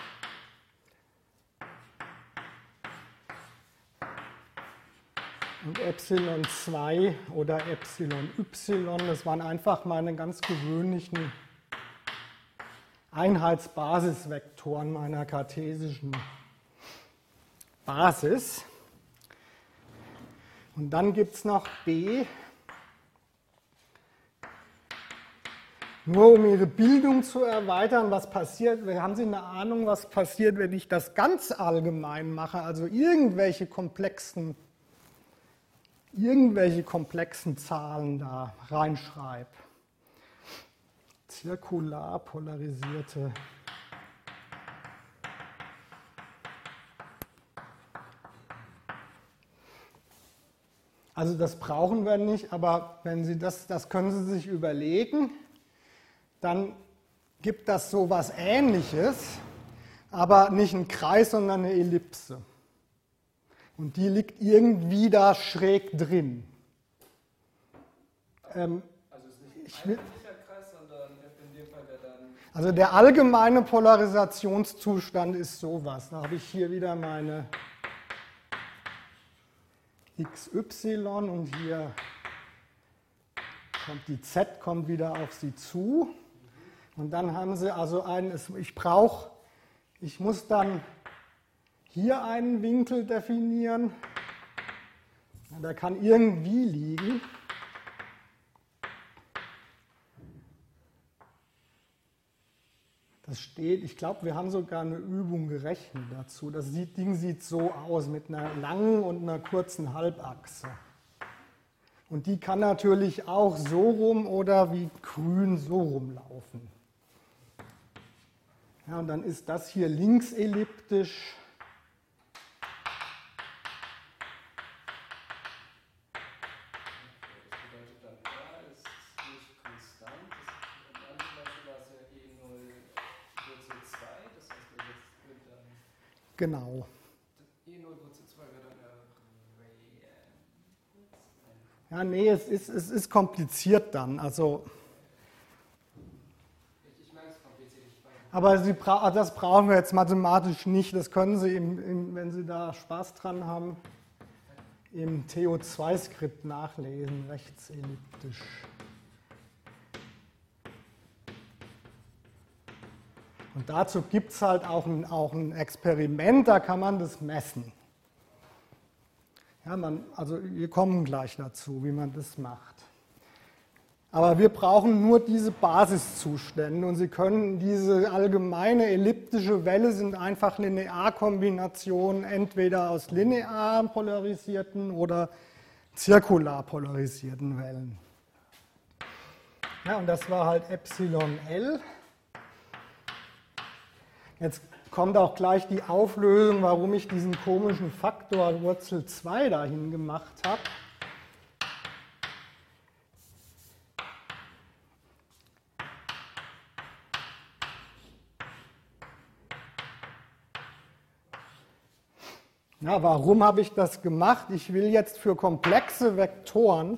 Und Epsilon zwei oder Epsilon y, das waren einfach meine ganz gewöhnlichen Einheitsbasisvektoren meiner kartesischen Basis. Und dann gibt es noch B. Nur um Ihre Bildung zu erweitern, was passiert, haben Sie eine Ahnung, was passiert, wenn ich das ganz allgemein mache, also irgendwelche komplexen, irgendwelche komplexen Zahlen da reinschreibe? Zirkular polarisierte Also das brauchen wir nicht, aber wenn Sie das, das können Sie sich überlegen, dann gibt das so was Ähnliches, aber nicht ein Kreis, sondern eine Ellipse. Und die liegt irgendwie da schräg drin. Ähm, Also es ist nicht ich ein will, einheitlicher Kreis, sondern in dem Fall wäre dann... also der allgemeine Polarisationszustand ist sowas. Da habe ich hier wieder meine X Y und hier kommt die Z kommt wieder auf Sie zu. Und dann haben Sie also einen, ich brauche, ich muss dann hier einen Winkel definieren. Der kann irgendwie liegen. Das steht, ich glaube, wir haben sogar eine Übung gerechnet dazu. Das Ding sieht so aus mit einer langen und einer kurzen Halbachse. Und die kann natürlich auch so rum oder wie grün so rumlaufen. Ja, und dann ist das hier links elliptisch. Das bedeutet dann, R ist nicht konstant. Das, und dann zum Beispiel war es ja E null Wurzel zwei, das heißt, wir jetzt wird dann... Genau. E null Wurzel zwei wäre dann ja... Ja, nee, es ist, es ist kompliziert dann. Also, Ich, ich merke es kompliziert. Ich weiß nicht. aber Sie bra das brauchen wir jetzt mathematisch nicht. Das können Sie, im, im, wenn Sie da Spaß dran haben, im T O zwei Skript nachlesen, rechtselliptisch. Und dazu gibt es halt auch ein, auch ein Experiment, da kann man das messen. Ja, man, also wir kommen gleich dazu, wie man das macht. Aber wir brauchen nur diese Basiszustände und Sie können diese allgemeine elliptische Welle sind einfach Linearkombinationen entweder aus linear polarisierten oder zirkular polarisierten Wellen. Ja, und das war halt Epsilon L. Jetzt kommt auch gleich die Auflösung, warum ich diesen komischen Faktor Wurzel zwei dahin gemacht habe. Ja, warum habe ich das gemacht? Ich will jetzt für komplexe Vektoren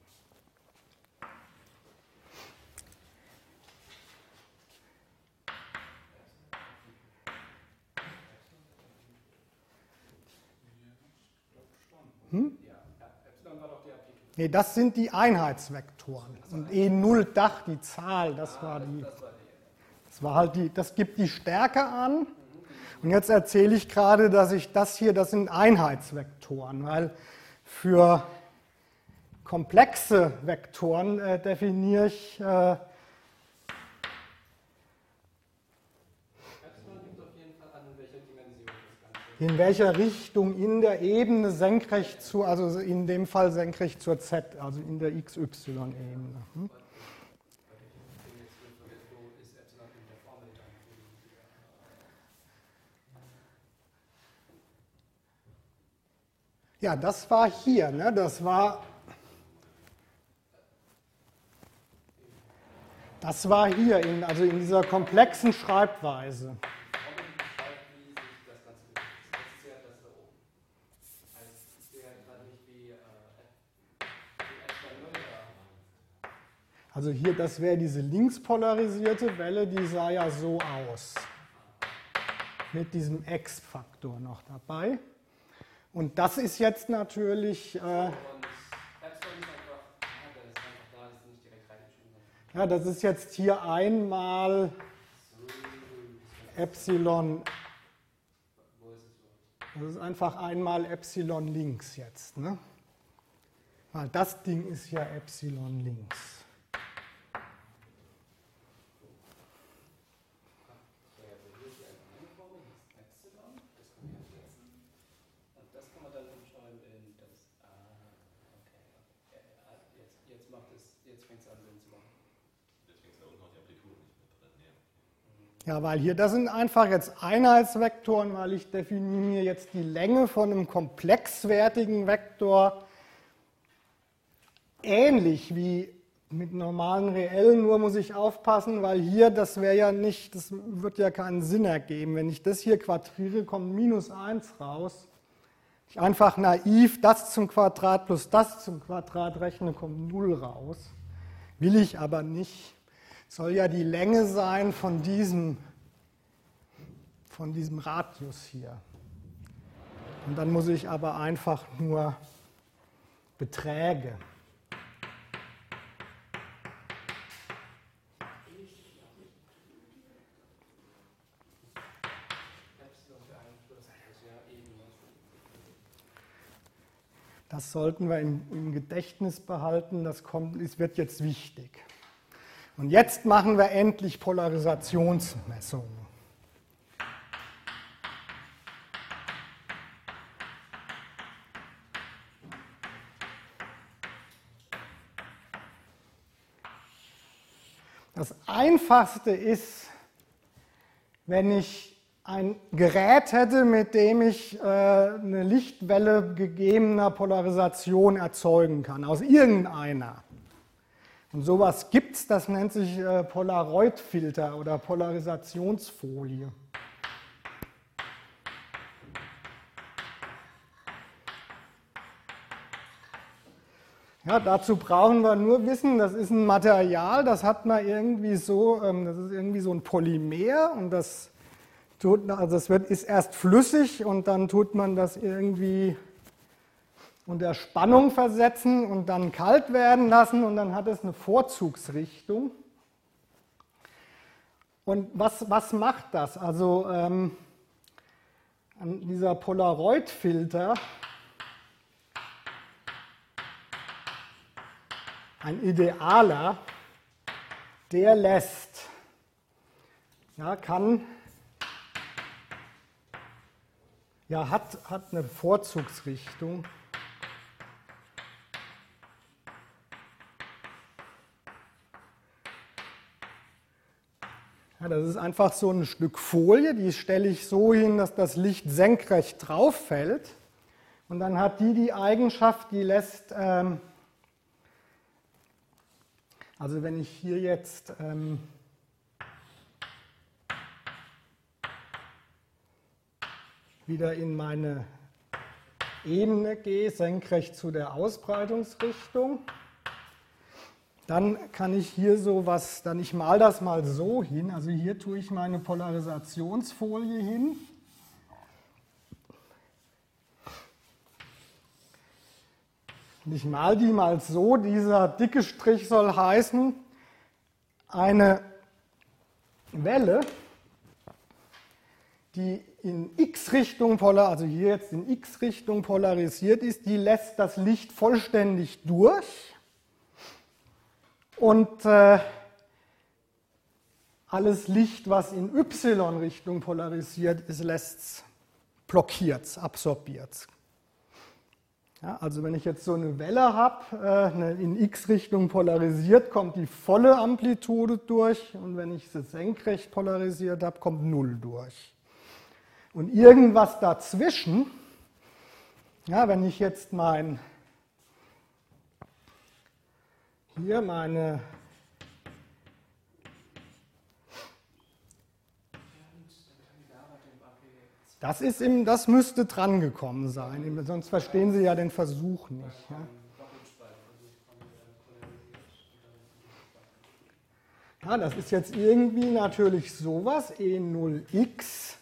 Hm? Nee, das sind die Einheitsvektoren. Und E null Dach, die Zahl, das war die. Das war halt die, das gibt die Stärke an. Und jetzt erzähle ich gerade, dass ich das hier, das sind Einheitsvektoren, weil für komplexe Vektoren äh, definiere ich äh, in welcher Richtung in der Ebene senkrecht zu, also in dem Fall senkrecht zur Z, also in der X Y-Ebene. Hm? Ja, das war hier, ne? Das war, das war hier, in, also in dieser komplexen Schreibweise. Also hier, das wäre diese links polarisierte Welle, die sah ja so aus. Mit diesem X-Faktor noch dabei. Und das ist jetzt natürlich, äh, ja, das ist jetzt hier einmal Epsilon, das ist einfach einmal Epsilon links jetzt, ne? Weil das Ding ist ja Epsilon links. jetzt, jetzt fängt es an, Sinn zu machen. Jetzt fängt da unten noch die Amplitude nicht mit drin. Ja. Ja, weil hier, das sind einfach jetzt Einheitsvektoren, weil ich definiere jetzt die Länge von einem komplexwertigen Vektor ähnlich wie mit normalen Reellen, nur muss ich aufpassen, weil hier, das wäre ja nicht, das wird ja keinen Sinn ergeben. Wenn ich das hier quadriere, kommt minus eins raus. Ich einfach naiv das zum Quadrat plus das zum Quadrat rechne, kommt null raus. Will ich aber nicht. Soll ja die Länge sein von diesem, von diesem Radius hier. Und dann muss ich aber einfach nur Beträge. Das sollten wir im, im Gedächtnis behalten, das kommt, es wird jetzt wichtig. Und jetzt machen wir endlich Polarisationsmessungen. Das Einfachste ist, wenn ich ein Gerät hätte, mit dem ich äh, eine Lichtwelle gegebener Polarisation erzeugen kann, aus irgendeiner. Und sowas gibt es, das nennt sich äh, Polaroidfilter oder Polarisationsfolie. Ja, dazu brauchen wir nur wissen, das ist ein Material, das hat man irgendwie so, ähm, das ist irgendwie so ein Polymer und das tut, also es wird, ist erst flüssig und dann tut man das irgendwie unter Spannung versetzen und dann kalt werden lassen und dann hat es eine Vorzugsrichtung. Und was, was macht das? Also ähm, dieser Polaroidfilter, ein idealer, der lässt, ja, kann, ja, hat, hat eine Vorzugsrichtung. Ja, das ist einfach so ein Stück Folie, die stelle ich so hin, dass das Licht senkrecht drauf fällt. Und dann hat die die Eigenschaft, die lässt, ähm, also wenn ich hier jetzt ähm, wieder in meine Ebene gehe, senkrecht zu der Ausbreitungsrichtung, dann kann ich hier so was, dann ich male das mal so hin, also hier tue ich meine Polarisationsfolie hin. Und ich male die mal so, dieser dicke Strich soll heißen, eine Welle, die in x-Richtung, also hier jetzt in x-Richtung polarisiert ist, die lässt das Licht vollständig durch und äh, alles Licht, was in y-Richtung polarisiert ist, lässt es, blockiert es, absorbiert es. Ja, also wenn ich jetzt so eine Welle habe, äh, in x-Richtung polarisiert, kommt die volle Amplitude durch und wenn ich sie senkrecht polarisiert habe, kommt null durch. Und irgendwas dazwischen, ja, wenn ich jetzt mein, hier meine, das, ist im, das müsste dran gekommen sein, sonst verstehen Sie ja den Versuch nicht. Ja. Ja, das ist jetzt irgendwie natürlich sowas, E null x.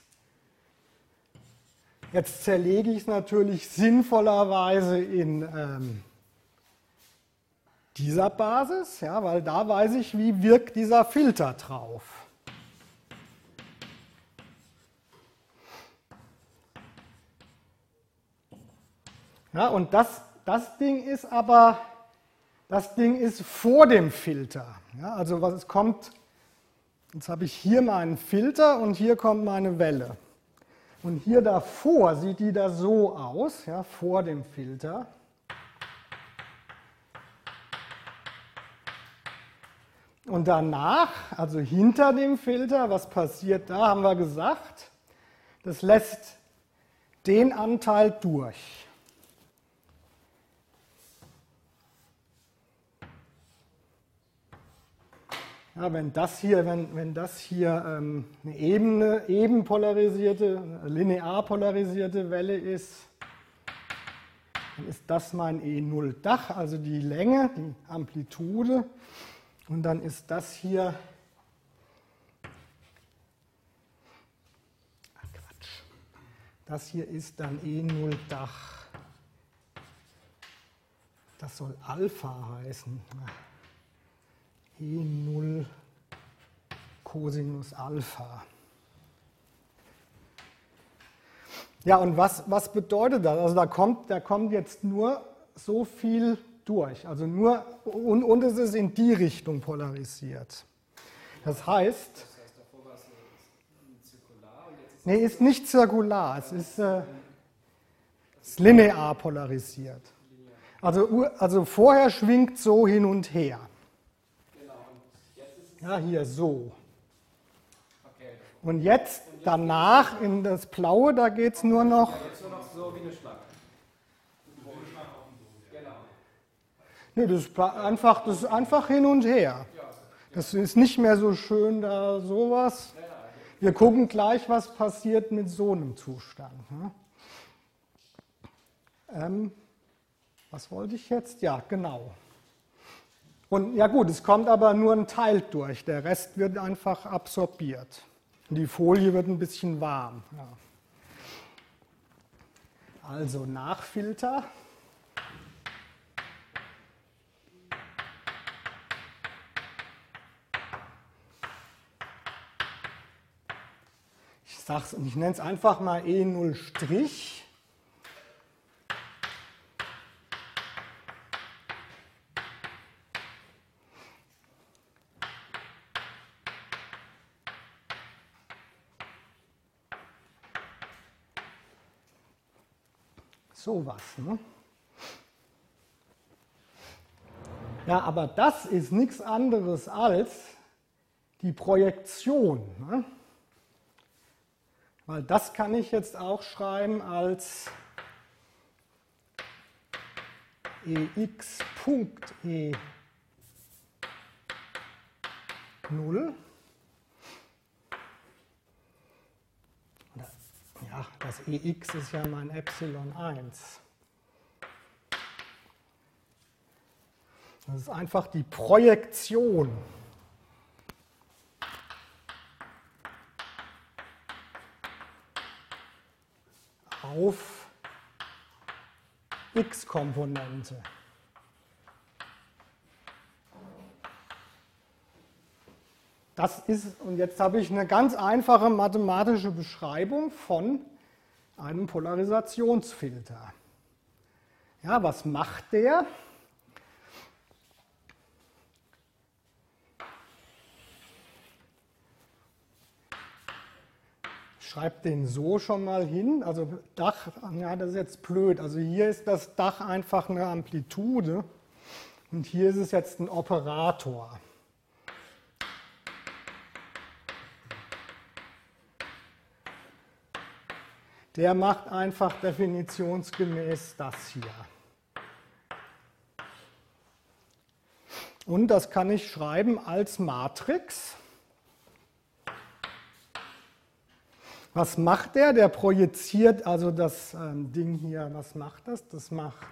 Jetzt zerlege ich es natürlich sinnvollerweise in ähm, dieser Basis, ja, weil da weiß ich, wie wirkt dieser Filter drauf. Ja, und das, das Ding ist aber, das Ding ist vor dem Filter. Ja, also was es kommt, jetzt habe ich hier meinen Filter und hier kommt meine Welle. Und hier davor sieht die da so aus, ja, vor dem Filter. Und danach, also hinter dem Filter, was passiert da, haben wir gesagt, das lässt den Anteil durch. Ja, wenn das hier, wenn, wenn das hier ähm, eine ebene, eben polarisierte, eine linear polarisierte Welle ist, dann ist das mein E null Dach, also die Länge, die Amplitude. Und dann ist das hier, ach Quatsch, das hier ist dann E null Dach. Das soll Alpha heißen. E null Cosinus Alpha. Ja, und was, was bedeutet das? Also da kommt, da kommt jetzt nur so viel durch. Also nur, und, und es ist in die Richtung polarisiert. Das heißt, Das heißt, davor war es ein zirkular und jetzt ist nee, ist nicht zirkular, es ist, äh, ist linear polarisiert. Also, ur- also vorher schwingt so hin und her. genau. Und jetzt ist es. Ja, hier so. Okay. Und jetzt danach in das Blaue, da geht es nur noch. Ja, jetzt nur noch so wie eine Schlange. Genau. Nee, das ist einfach, das ist einfach hin und her. Das ist nicht mehr so schön da sowas. Wir gucken gleich, was passiert mit so einem Zustand. Ne? Ähm, was wollte ich jetzt? Ja, genau. Und ja gut, es kommt aber nur ein Teil durch. Der Rest wird einfach absorbiert. Und die Folie wird ein bisschen warm. Ja. Also Nachfilter. Ich sag's, ich nenne es einfach mal E null Strich. Sowas, ne? Ja, aber das ist nichts anderes als die Projektion. Ne? Weil das kann ich jetzt auch schreiben als Ex Punkt E null. Ja, das Ex ist ja mein Epsilon eins. Das ist einfach die Projektion. Auf x-Komponente. Das ist, und jetzt habe ich eine ganz einfache mathematische Beschreibung von einem Polarisationsfilter. Ja, was macht der? Ich schreibe den so schon mal hin. Also Dach, ja, das ist jetzt blöd. Also hier ist das Dach einfach eine Amplitude und hier ist es jetzt ein Operator. Der macht einfach definitionsgemäß das hier. Und das kann ich schreiben als Matrix. Was macht der? Der projiziert also das ähm, Ding hier. Was macht das? Das macht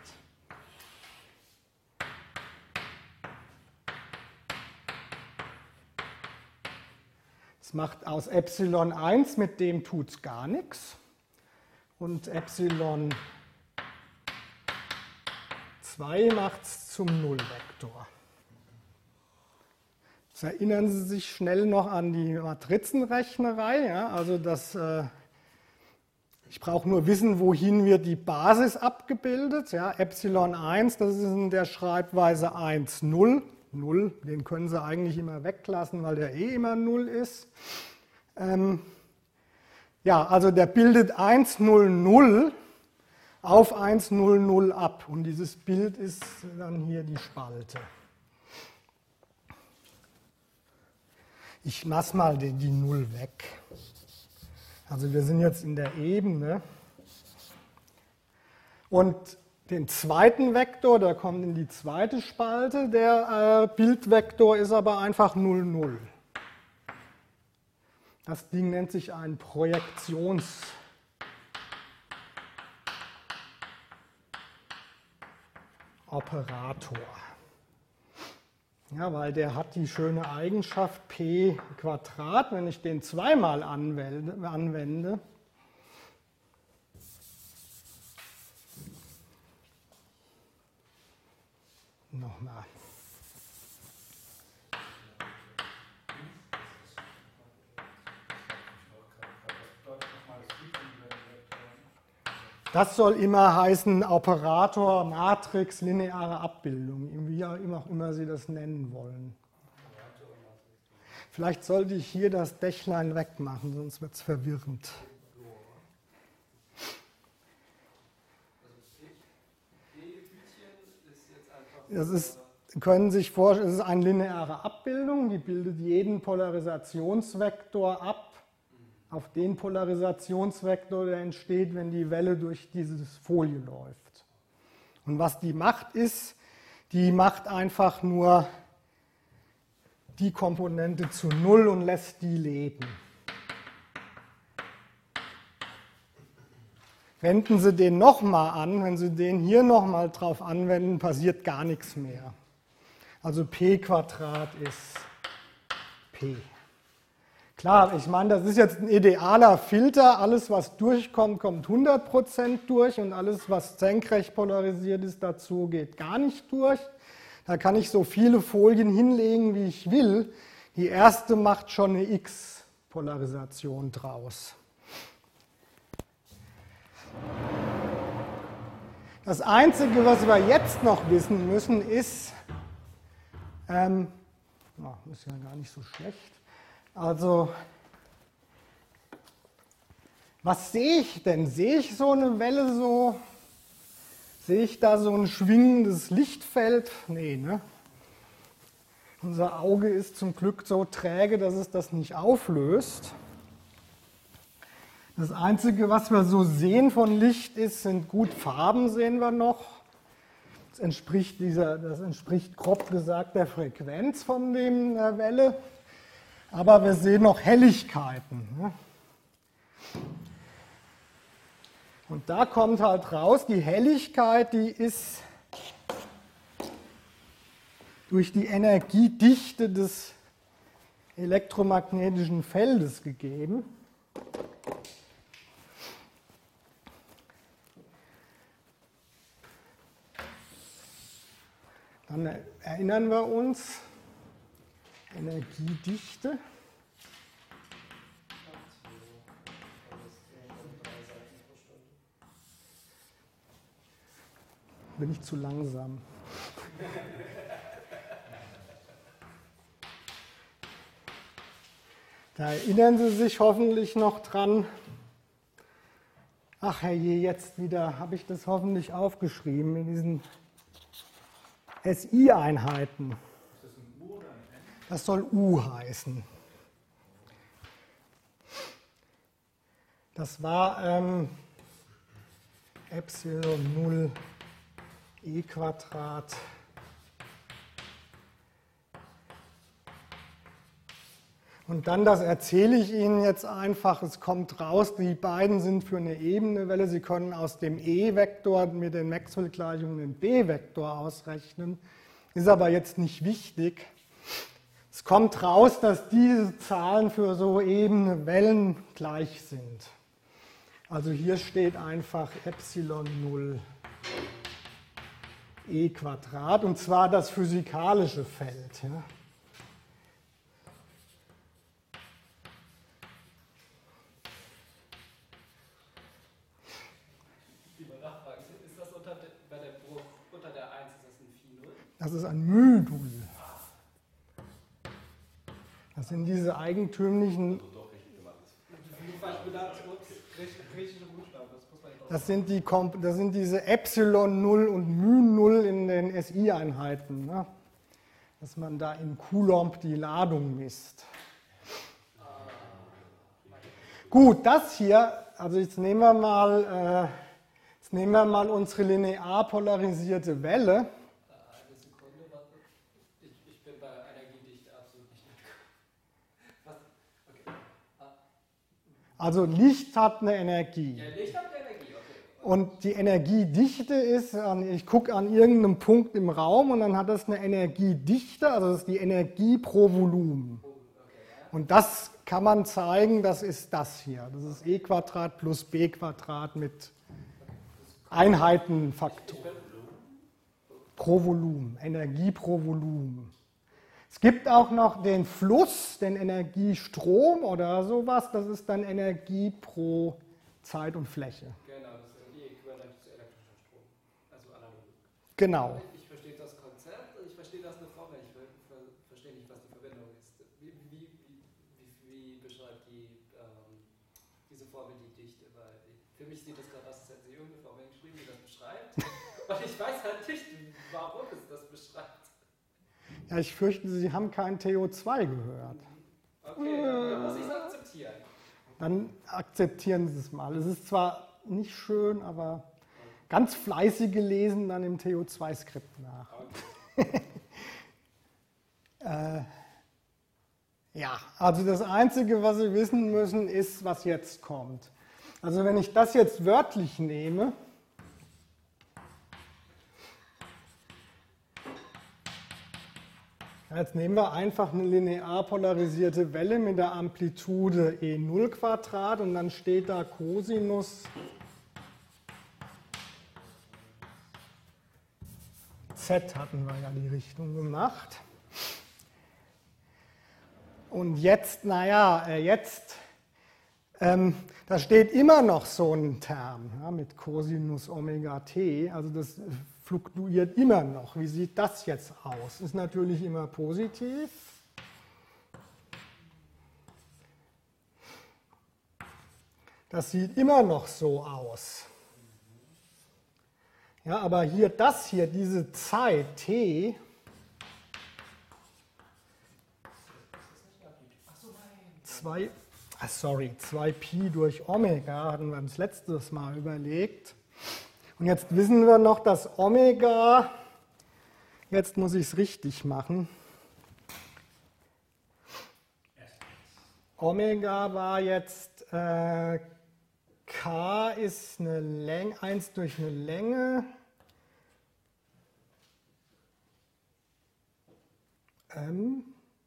das macht aus Epsilon eins, mit dem tut es gar nichts. Und Epsilon zwei macht es zum Nullvektor. Jetzt erinnern Sie sich schnell noch an die Matrizenrechnerei. Ja? Also das, äh, ich brauche nur wissen, wohin wird die Basis abgebildet. Ja? Epsilon eins, das ist in der Schreibweise eins, null. null, den können Sie eigentlich immer weglassen, weil der eh immer null ist. Ähm, Ja, also der bildet eins, null, null auf eins, null, null ab. Und dieses Bild ist dann hier die Spalte. Ich lasse mal die, die Null weg. Also wir sind jetzt in der Ebene. Und den zweiten Vektor, der kommt in die zweite Spalte, der äh, Bildvektor ist aber einfach null, null. Das Ding nennt sich ein Projektionsoperator. Ja, weil der hat die schöne Eigenschaft p Quadrat, wenn ich den zweimal anwende, anwende nochmal. Das soll immer heißen Operator, Matrix, lineare Abbildung, wie auch immer Sie das nennen wollen. Vielleicht sollte ich hier das Dächlein wegmachen, sonst wird es verwirrend. Das ist, Sie können sich vorstellen, es ist eine lineare Abbildung, die bildet jeden Polarisationsvektor ab. Auf den Polarisationsvektor, der entsteht, wenn die Welle durch diese Folie läuft. Und was die macht, ist, die macht einfach nur die Komponente zu Null und lässt die leben. Wenden Sie den nochmal an, wenn Sie den hier nochmal drauf anwenden, passiert gar nichts mehr. Also p Quadrat ist p. Klar, ich meine, das ist jetzt ein idealer Filter. Alles, was durchkommt, kommt hundert Prozent durch und alles, was senkrecht polarisiert ist, dazu geht gar nicht durch. Da kann ich so viele Folien hinlegen, wie ich will. Die erste macht schon eine X-Polarisation draus. Das Einzige, was wir jetzt noch wissen müssen, ist, ähm, oh, ist ja gar nicht so schlecht. Also, was sehe ich denn? Sehe ich so eine Welle so? Sehe ich da so ein schwingendes Lichtfeld? Nee, ne? Unser Auge ist zum Glück so träge, dass es das nicht auflöst. Das Einzige, was wir so sehen von Licht ist, sind gut Farben, sehen wir noch. Das entspricht, dieser, das entspricht grob gesagt der Frequenz von dem, der Welle. Aber wir sehen noch Helligkeiten. Und da kommt halt raus, die Helligkeit, die ist durch die Energiedichte des elektromagnetischen Feldes gegeben. Dann erinnern wir uns, Energiedichte. Bin ich zu langsam? Da erinnern Sie sich hoffentlich noch dran. Ach herrje, jetzt wieder habe ich das hoffentlich aufgeschrieben in diesen S I-Einheiten. Das soll U heißen. Das war ähm, Epsilon null e Quadrat und dann, das erzähle ich Ihnen jetzt einfach, es kommt raus, die beiden sind für eine Ebenenwelle. Sie können aus dem E-Vektor mit den Maxwell-Gleichungen den B-Vektor ausrechnen, ist aber jetzt nicht wichtig. Es kommt raus, dass diese Zahlen für so ebene Wellen gleich sind. Also hier steht einfach Epsilon null e Quadrat, und zwar das physikalische Feld. Ja. Ist das unter der, bei der Bruch unter der eins, ist das ein Phi null? Das ist ein μ-Null. Das sind diese eigentümlichen. Das sind, die, das sind diese Epsilon null und μ null in den S I-Einheiten, ne? Dass man da in Coulomb die Ladung misst. Gut, das hier, also jetzt nehmen wir mal, äh, jetzt nehmen wir mal unsere linear polarisierte Welle. Eine Sekunde, warte. Ich, ich bin bei Energiedichte absolut nicht mitgekommen. Was? Okay. Ah. Also Licht hat eine Energie. Ja, Licht hat Energie, okay. Und die Energiedichte ist, ich gucke an irgendeinem Punkt im Raum und dann hat das eine Energiedichte, also das ist die Energie pro Volumen. Und das kann man zeigen, das ist das hier. Das ist e Quadrat plus b Quadrat mit Einheitenfaktor. Pro Volumen, Energie pro Volumen. Es gibt auch noch den Fluss, den Energiestrom oder sowas, das ist dann Energie pro Zeit und Fläche. Genau, das ist die Äquivalent zu elektrischem Strom. Also analog. Genau. Ich verstehe das Konzept, ich verstehe das eine Formel, ich ver ver verstehe nicht, was die Verbindung ist. Wie, wie, wie, wie beschreibt die, ähm, diese Formel die Dichte? Weil für mich sieht das gerade aus, als hätten Sie irgendeine Formel geschrieben, die das beschreibt. Und ich weiß halt nicht, warum es das beschreibt. Ja, ich fürchte, Sie haben kein T O zwei gehört. Okay, dann, dann muss ich es akzeptieren. Dann akzeptieren Sie es mal. Es ist zwar nicht schön, aber ganz fleißig gelesen dann im T O zwei Skript nach. Okay. äh, ja, also das Einzige, was Sie wissen müssen, ist, was jetzt kommt. Also wenn ich das jetzt wörtlich nehme, jetzt nehmen wir einfach eine linear polarisierte Welle mit der Amplitude e null Quadrat und dann steht da Cosinus Z, hatten wir ja die Richtung gemacht. Und jetzt, naja, jetzt, ähm, da steht immer noch so ein Term ja, mit Cosinus Omega t, also das fluktuiert immer noch. Wie sieht das jetzt aus? Ist natürlich immer positiv. Das sieht immer noch so aus. Ja, aber hier, das hier, diese Zeit t, zwei, ah, sorry, zwei Pi durch Omega, hatten wir uns letztes Mal überlegt. Und jetzt wissen wir noch, dass Omega, jetzt muss ich es richtig machen, Omega war jetzt, äh, K ist eine Länge, eins durch eine Länge, ähm,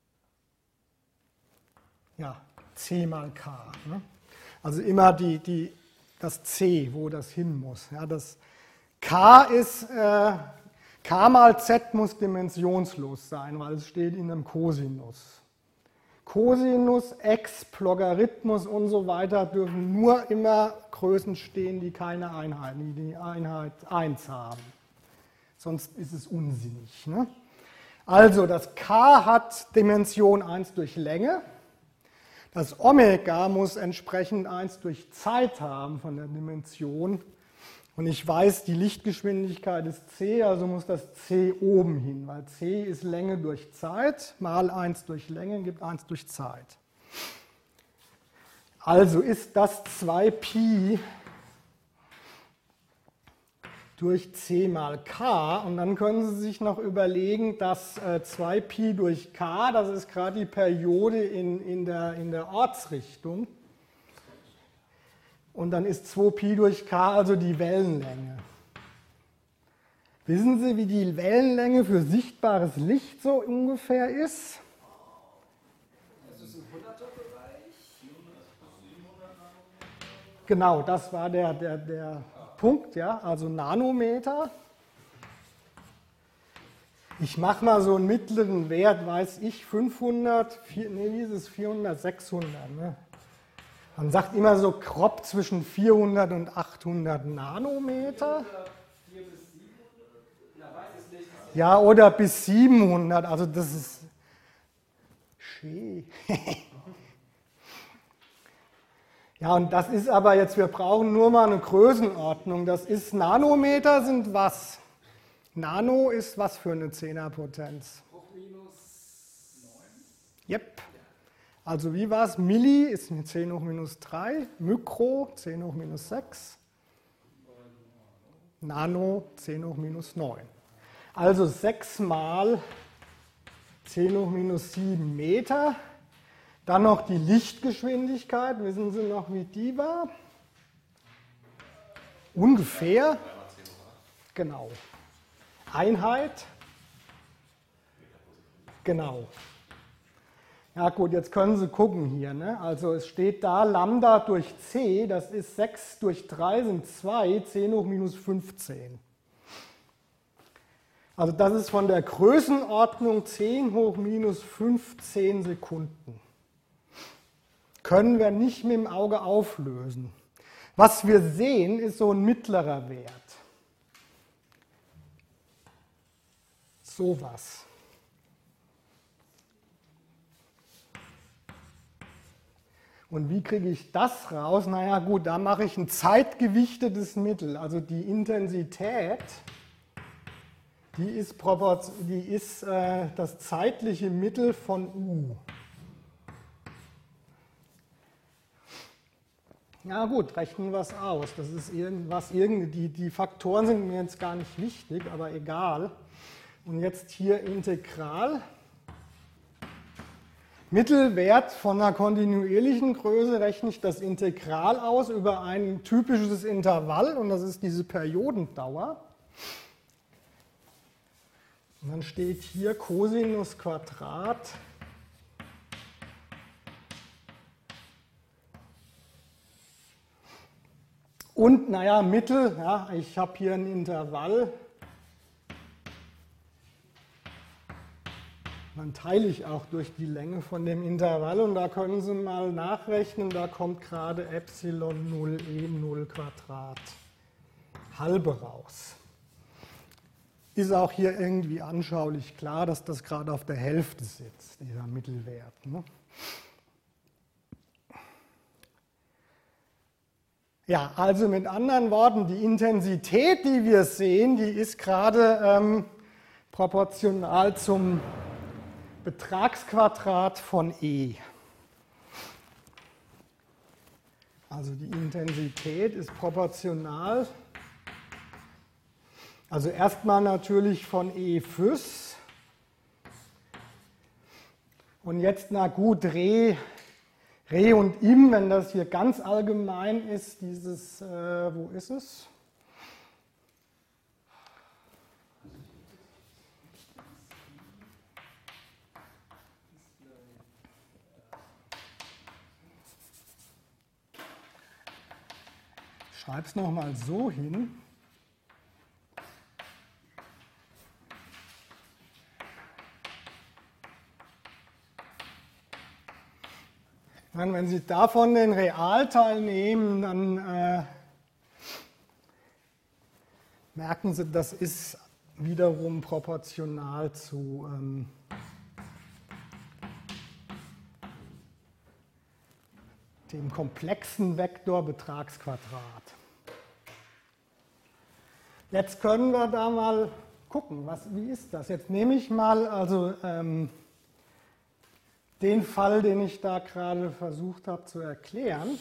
ja, C mal K. Ne? Also immer die, die, das C, wo das hin muss. Ja, das K ist, äh, K mal Z muss dimensionslos sein, weil es steht in einem Cosinus. Cosinus, X, Logarithmus und so weiter dürfen nur immer Größen stehen, die keine Einheit, die die Einheit eins haben. Sonst ist es unsinnig. Ne? Also das K hat Dimension eins durch Länge. Das Omega muss entsprechend eins durch Zeit haben von der Dimension. Und ich weiß, die Lichtgeschwindigkeit ist c, also muss das c oben hin, weil c ist Länge durch Zeit, mal eins durch Länge gibt eins durch Zeit. Also ist das zwei Pi durch c mal k. Und dann können Sie sich noch überlegen, dass äh, zwei Pi durch k, das ist gerade die Periode in, in, der, in der Ortsrichtung. Und dann ist zwei Pi durch k also die Wellenlänge. Wissen Sie, wie die Wellenlänge für sichtbares Licht so ungefähr ist? Das ist im hunderter-Bereich. Genau, das war der, der, der Punkt, ja, also Nanometer. Ich mache mal so einen mittleren Wert, weiß ich, fünfhundert, nee, wie ist es, vierhundert, sechshundert, ne? Man sagt immer so grob zwischen vierhundert und achthundert Nanometer. Ja, oder bis siebenhundert, also das ist schön. Ja, und das ist aber jetzt, wir brauchen nur mal eine Größenordnung. Das ist, Nanometer sind was? Nano ist was für eine Zehnerpotenz? Hoch minus Yep. Also wie war es? Milli ist zehn hoch minus drei, Mikro zehn hoch minus sechs, Nano zehn hoch minus neun. Also sechs mal zehn hoch minus sieben Meter. Dann noch die Lichtgeschwindigkeit. Wissen Sie noch, wie die war? Ungefähr. Genau. Einheit. Genau. Ja gut, jetzt können Sie gucken hier. Ne? Also es steht da Lambda durch c, das ist sechs durch drei sind zwei, zehn hoch minus fünfzehn. Also das ist von der Größenordnung zehn hoch minus fünfzehn Sekunden. Können wir nicht mit dem Auge auflösen. Was wir sehen, ist so ein mittlerer Wert. Sowas. Und wie kriege ich das raus? Naja gut, da mache ich ein zeitgewichtetes Mittel. Also die Intensität, die ist, die ist äh, das zeitliche Mittel von U. Ja gut, rechnen wir es aus. Das ist irgendwas, die, die Faktoren sind mir jetzt gar nicht wichtig, aber egal. Und jetzt hier Integral. Mittelwert von einer kontinuierlichen Größe rechne ich das Integral aus über ein typisches Intervall und das ist diese Periodendauer. Und dann steht hier Cosinus Quadrat und naja, Mittel, ja, ich habe hier ein Intervall. Dann teile ich auch durch die Länge von dem Intervall und da können Sie mal nachrechnen, da kommt gerade Epsilon null e null Quadrat halbe raus. Ist auch hier irgendwie anschaulich klar, dass das gerade auf der Hälfte sitzt, dieser Mittelwert. Ne? Ja, also mit anderen Worten, die Intensität, die wir sehen, die ist gerade ähm, proportional zum Betragsquadrat von E. Also die Intensität ist proportional, also erstmal natürlich von E Phys. Und jetzt, na gut, Re, Re und Im, wenn das hier ganz allgemein ist, dieses, äh, wo ist es? Ich schreibe es nochmal so hin. Dann, wenn Sie davon den Realteil nehmen, dann äh, merken Sie, das ist wiederum proportional zu ähm, dem komplexen Vektor Betragsquadrat. Jetzt können wir da mal gucken, was, wie ist das? Jetzt nehme ich mal also ähm, den Fall, den ich da gerade versucht habe zu erklären.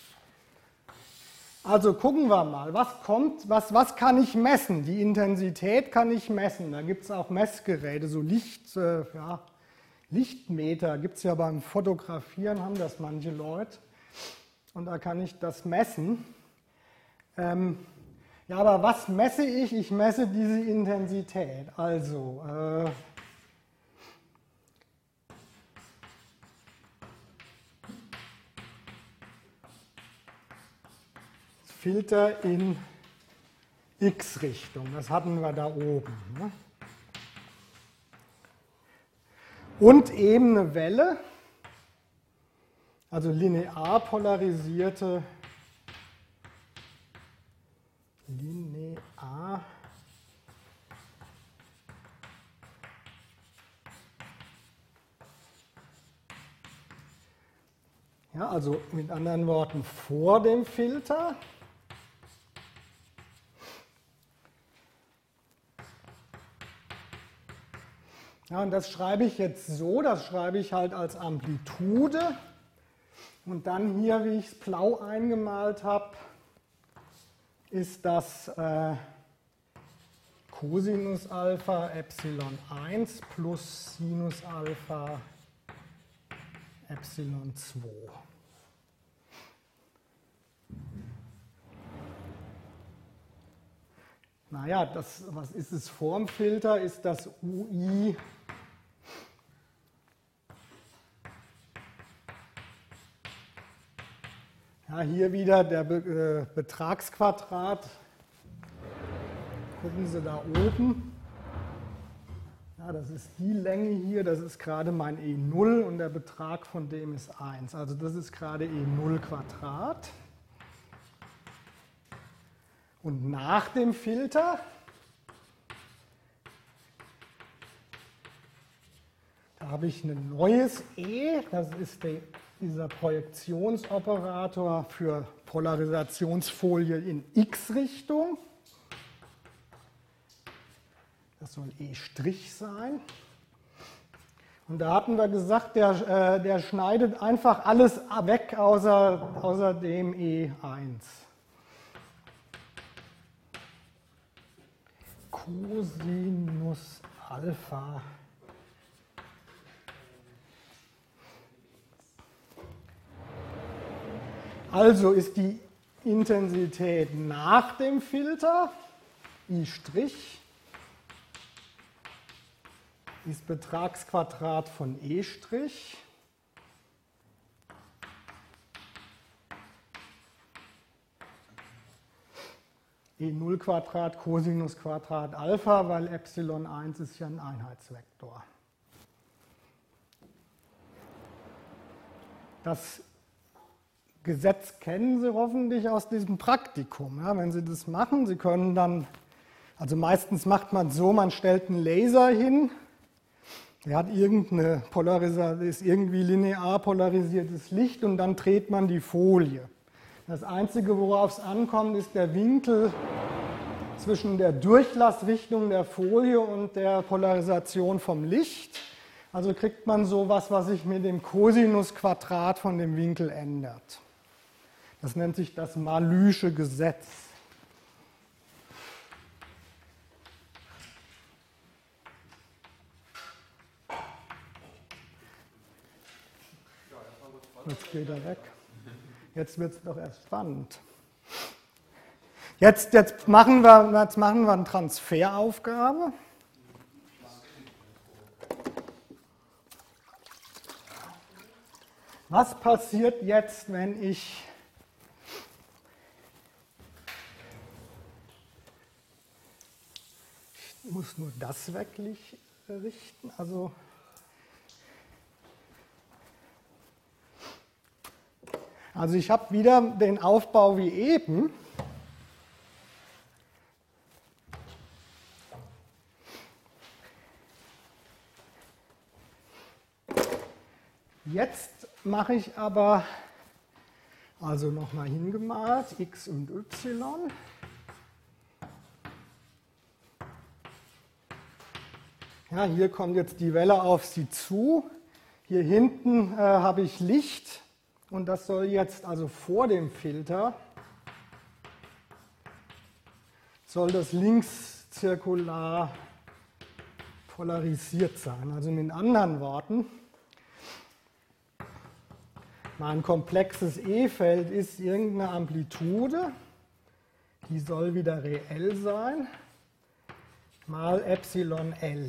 Also gucken wir mal, was kommt, was, was kann ich messen? Die Intensität kann ich messen. Da gibt es auch Messgeräte, so Licht, äh, ja, Lichtmeter gibt es ja beim Fotografieren, haben das manche Leute. Und da kann ich das messen. Ähm, ja, aber was messe ich? Ich messe diese Intensität. Also, äh, Filter in X-Richtung. Das hatten wir da oben. Ne? Und eben eine Welle. Also linear polarisierte, linear ja, also mit anderen Worten vor dem Filter. Ja, und das schreibe ich jetzt so, das schreibe ich halt als Amplitude. Und dann hier, wie ich es blau eingemalt habe, ist das äh, Cosinus Alpha Epsilon eins plus Sinus Alpha Epsilon zwei. Naja, das, was ist es vorm Filter? Ist das U I ja, hier wieder der Be äh, Betragsquadrat. Gucken Sie da oben. Ja, das ist die Länge hier, das ist gerade mein E null und der Betrag von dem ist eins. Also das ist gerade E null Quadrat. Und nach dem Filter da habe ich ein neues E, das ist der, dieser Projektionsoperator für Polarisationsfolie in X-Richtung. Das soll E' sein. Und da hatten wir gesagt, der, äh, der schneidet einfach alles weg außer, außer dem E eins. Cosinus Alpha also ist die Intensität nach dem Filter I' ist Betragsquadrat von E'. E null Quadrat Cosinus Quadrat Alpha, weil Epsilon eins ist ja ein Einheitsvektor. Das Gesetz kennen Sie hoffentlich aus diesem Praktikum. Ja, wenn Sie das machen, Sie können dann, also meistens macht man es so, man stellt einen Laser hin, der hat irgendeine Polarisation, ist irgendwie linear polarisiertes Licht und dann dreht man die Folie. Das Einzige, worauf es ankommt, ist der Winkel zwischen der Durchlassrichtung der Folie und der Polarisation vom Licht. Also kriegt man sowas, was sich mit dem Cosinusquadrat von dem Winkel ändert. Das nennt sich das Malysche Gesetz. Jetzt geht er weg. Jetzt wird es doch erst spannend. Jetzt, jetzt, machen wir, jetzt machen wir eine Transferaufgabe. Was passiert jetzt, wenn ich ich muss nur das wegrichten, also Also ich habe wieder den Aufbau wie eben. Jetzt mache ich aber, also nochmal hingemalt, x und y. Ja, hier kommt jetzt die Welle auf Sie zu. Hier hinten äh, habe ich Licht. Und das soll jetzt also vor dem Filter, soll das links zirkular polarisiert sein. Also mit anderen Worten, mein komplexes E-Feld ist irgendeine Amplitude, die soll wieder reell sein, mal Epsilon L.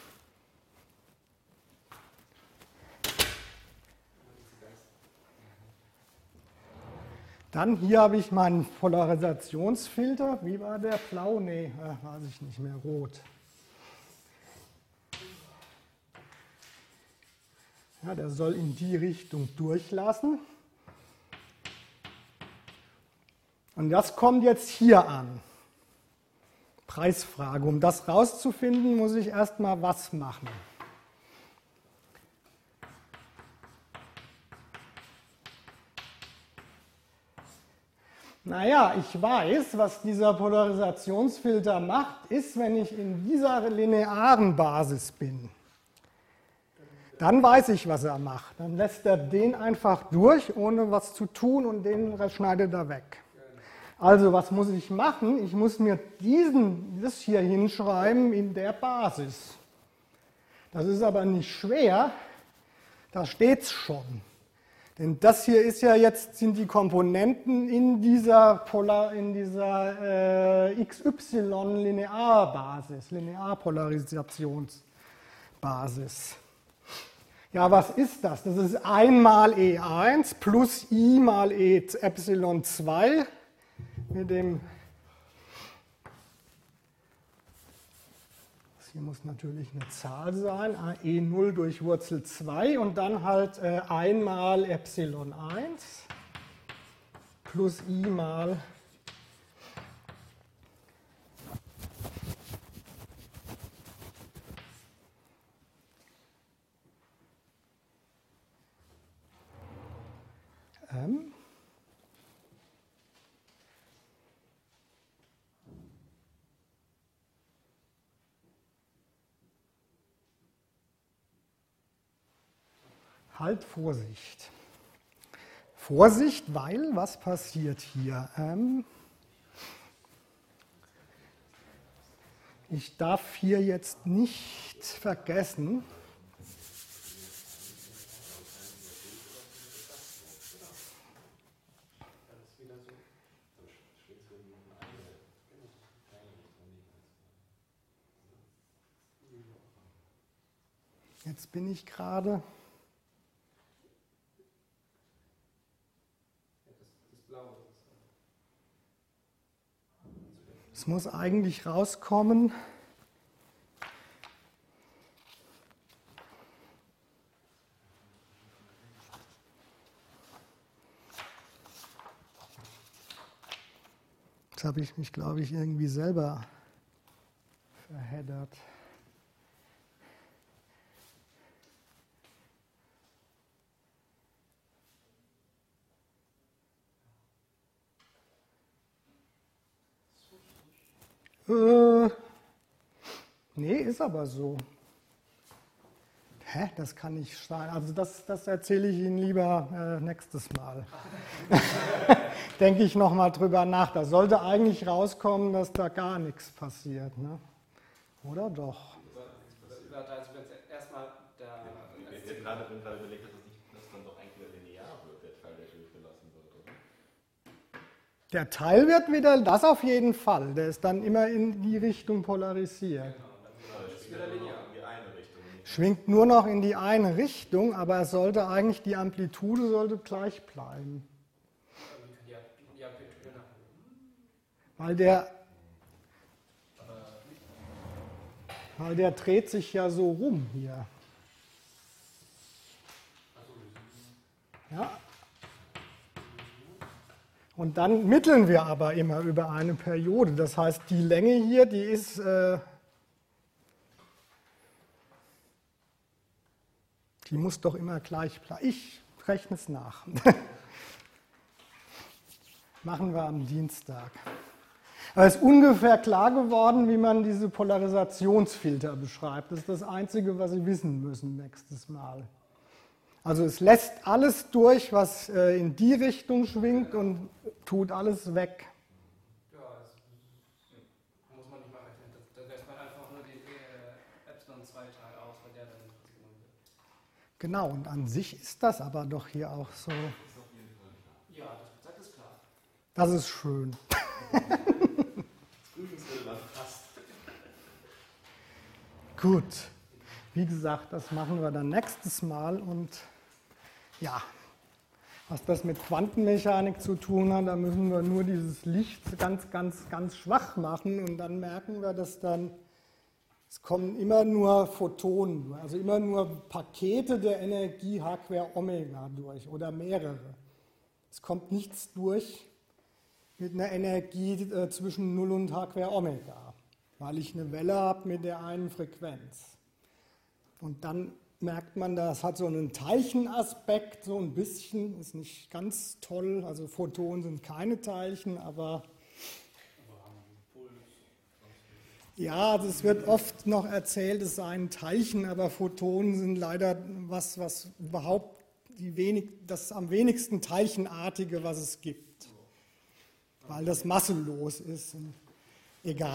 Dann hier habe ich meinen Polarisationsfilter. Wie war der? Blau? Nee, äh, weiß ich nicht mehr. Rot. Ja, der soll in die Richtung durchlassen. Und das kommt jetzt hier an. Preisfrage. Um das rauszufinden, muss ich erstmal was machen. Naja, ich weiß, was dieser Polarisationsfilter macht, ist, wenn ich in dieser linearen Basis bin, Dann weiß ich, was er macht. Dann lässt er den einfach durch, ohne was zu tun, und den schneidet er weg. Also was muss ich machen? Ich muss mir diesen, das hier hinschreiben in der Basis. Das ist aber nicht schwer, da steht es schon. Denn das hier ist ja jetzt, sind die Komponenten in dieser, Polar, in dieser äh, X Y-Linearbasis, Linearpolarisationsbasis. Ja, was ist das? Das ist eins mal E eins plus I mal E Epsilon zwei mit dem, das hier muss natürlich eine Zahl sein, E null durch Wurzel zwei und dann halt äh, eins mal Epsilon eins plus I mal ähm, halt Vorsicht. Vorsicht, weil was passiert hier? Ähm, ich darf hier jetzt nicht vergessen, jetzt bin ich gerade. Es muss eigentlich rauskommen. Jetzt habe ich mich, glaube ich, irgendwie selber verheddert. Äh, nee, ist aber so. Hä, das kann nicht sein. Also das, das erzähle ich Ihnen lieber äh, nächstes Mal. Denke ich nochmal drüber nach. Da sollte eigentlich rauskommen, dass da gar nichts passiert. Ne? Oder doch? Also wenn es erstmal der... Ich bin gerade überlegt, dass es nicht, dass dann doch eigentlich wieder linear wird, der Teil, der durchgelassen wird, oder? Der Teil wird wieder, das auf jeden Fall, der ist dann immer in die Richtung polarisiert. Genau, dann ist wieder linear. In die eine Richtung. Schwingt nur noch in die eine Richtung, aber es sollte eigentlich, die Amplitude sollte gleich bleiben. Ja, ja, genau. Weil der, weil der dreht sich ja so rum hier. Ja. Und dann mitteln wir aber immer über eine Periode. Das heißt, die Länge hier, die ist äh, die muss doch immer gleich bleiben. Ich rechne es nach. Machen wir am Dienstag. Aber es ist ungefähr klar geworden, wie man diese Polarisationsfilter beschreibt. Das ist das Einzige, was Sie wissen müssen nächstes Mal. Also es lässt alles durch, was äh, in die Richtung schwingt und tut alles weg. Ja, das muss man nicht mal rechnen. Da lässt man einfach nur den äh, Epsilon zwei Teil aus, weil der dann genommen wird. Genau, und an sich ist das aber doch hier auch so. Ja, das, das ist klar. Das ist schön. Prüfungsrelevant fast. Gut. Wie gesagt, das machen wir dann nächstes Mal und ja, was das mit Quantenmechanik zu tun hat, da müssen wir nur dieses Licht ganz, ganz, ganz schwach machen und dann merken wir, dass dann, es kommen immer nur Photonen, also immer nur Pakete der Energie H quer Omega durch oder mehrere. Es kommt nichts durch mit einer Energie äh, zwischen null und H quer Omega, weil ich eine Welle habe mit der einen Frequenz. Und dann merkt man, das hat so einen Teilchenaspekt, so ein bisschen, ist nicht ganz toll. Also Photonen sind keine Teilchen, aber Ja, es wird oft noch erzählt, es seien Teilchen, aber Photonen sind leider was, was überhaupt die wenig, das am wenigsten Teilchenartige, was es gibt, weil das masselos ist. Und egal.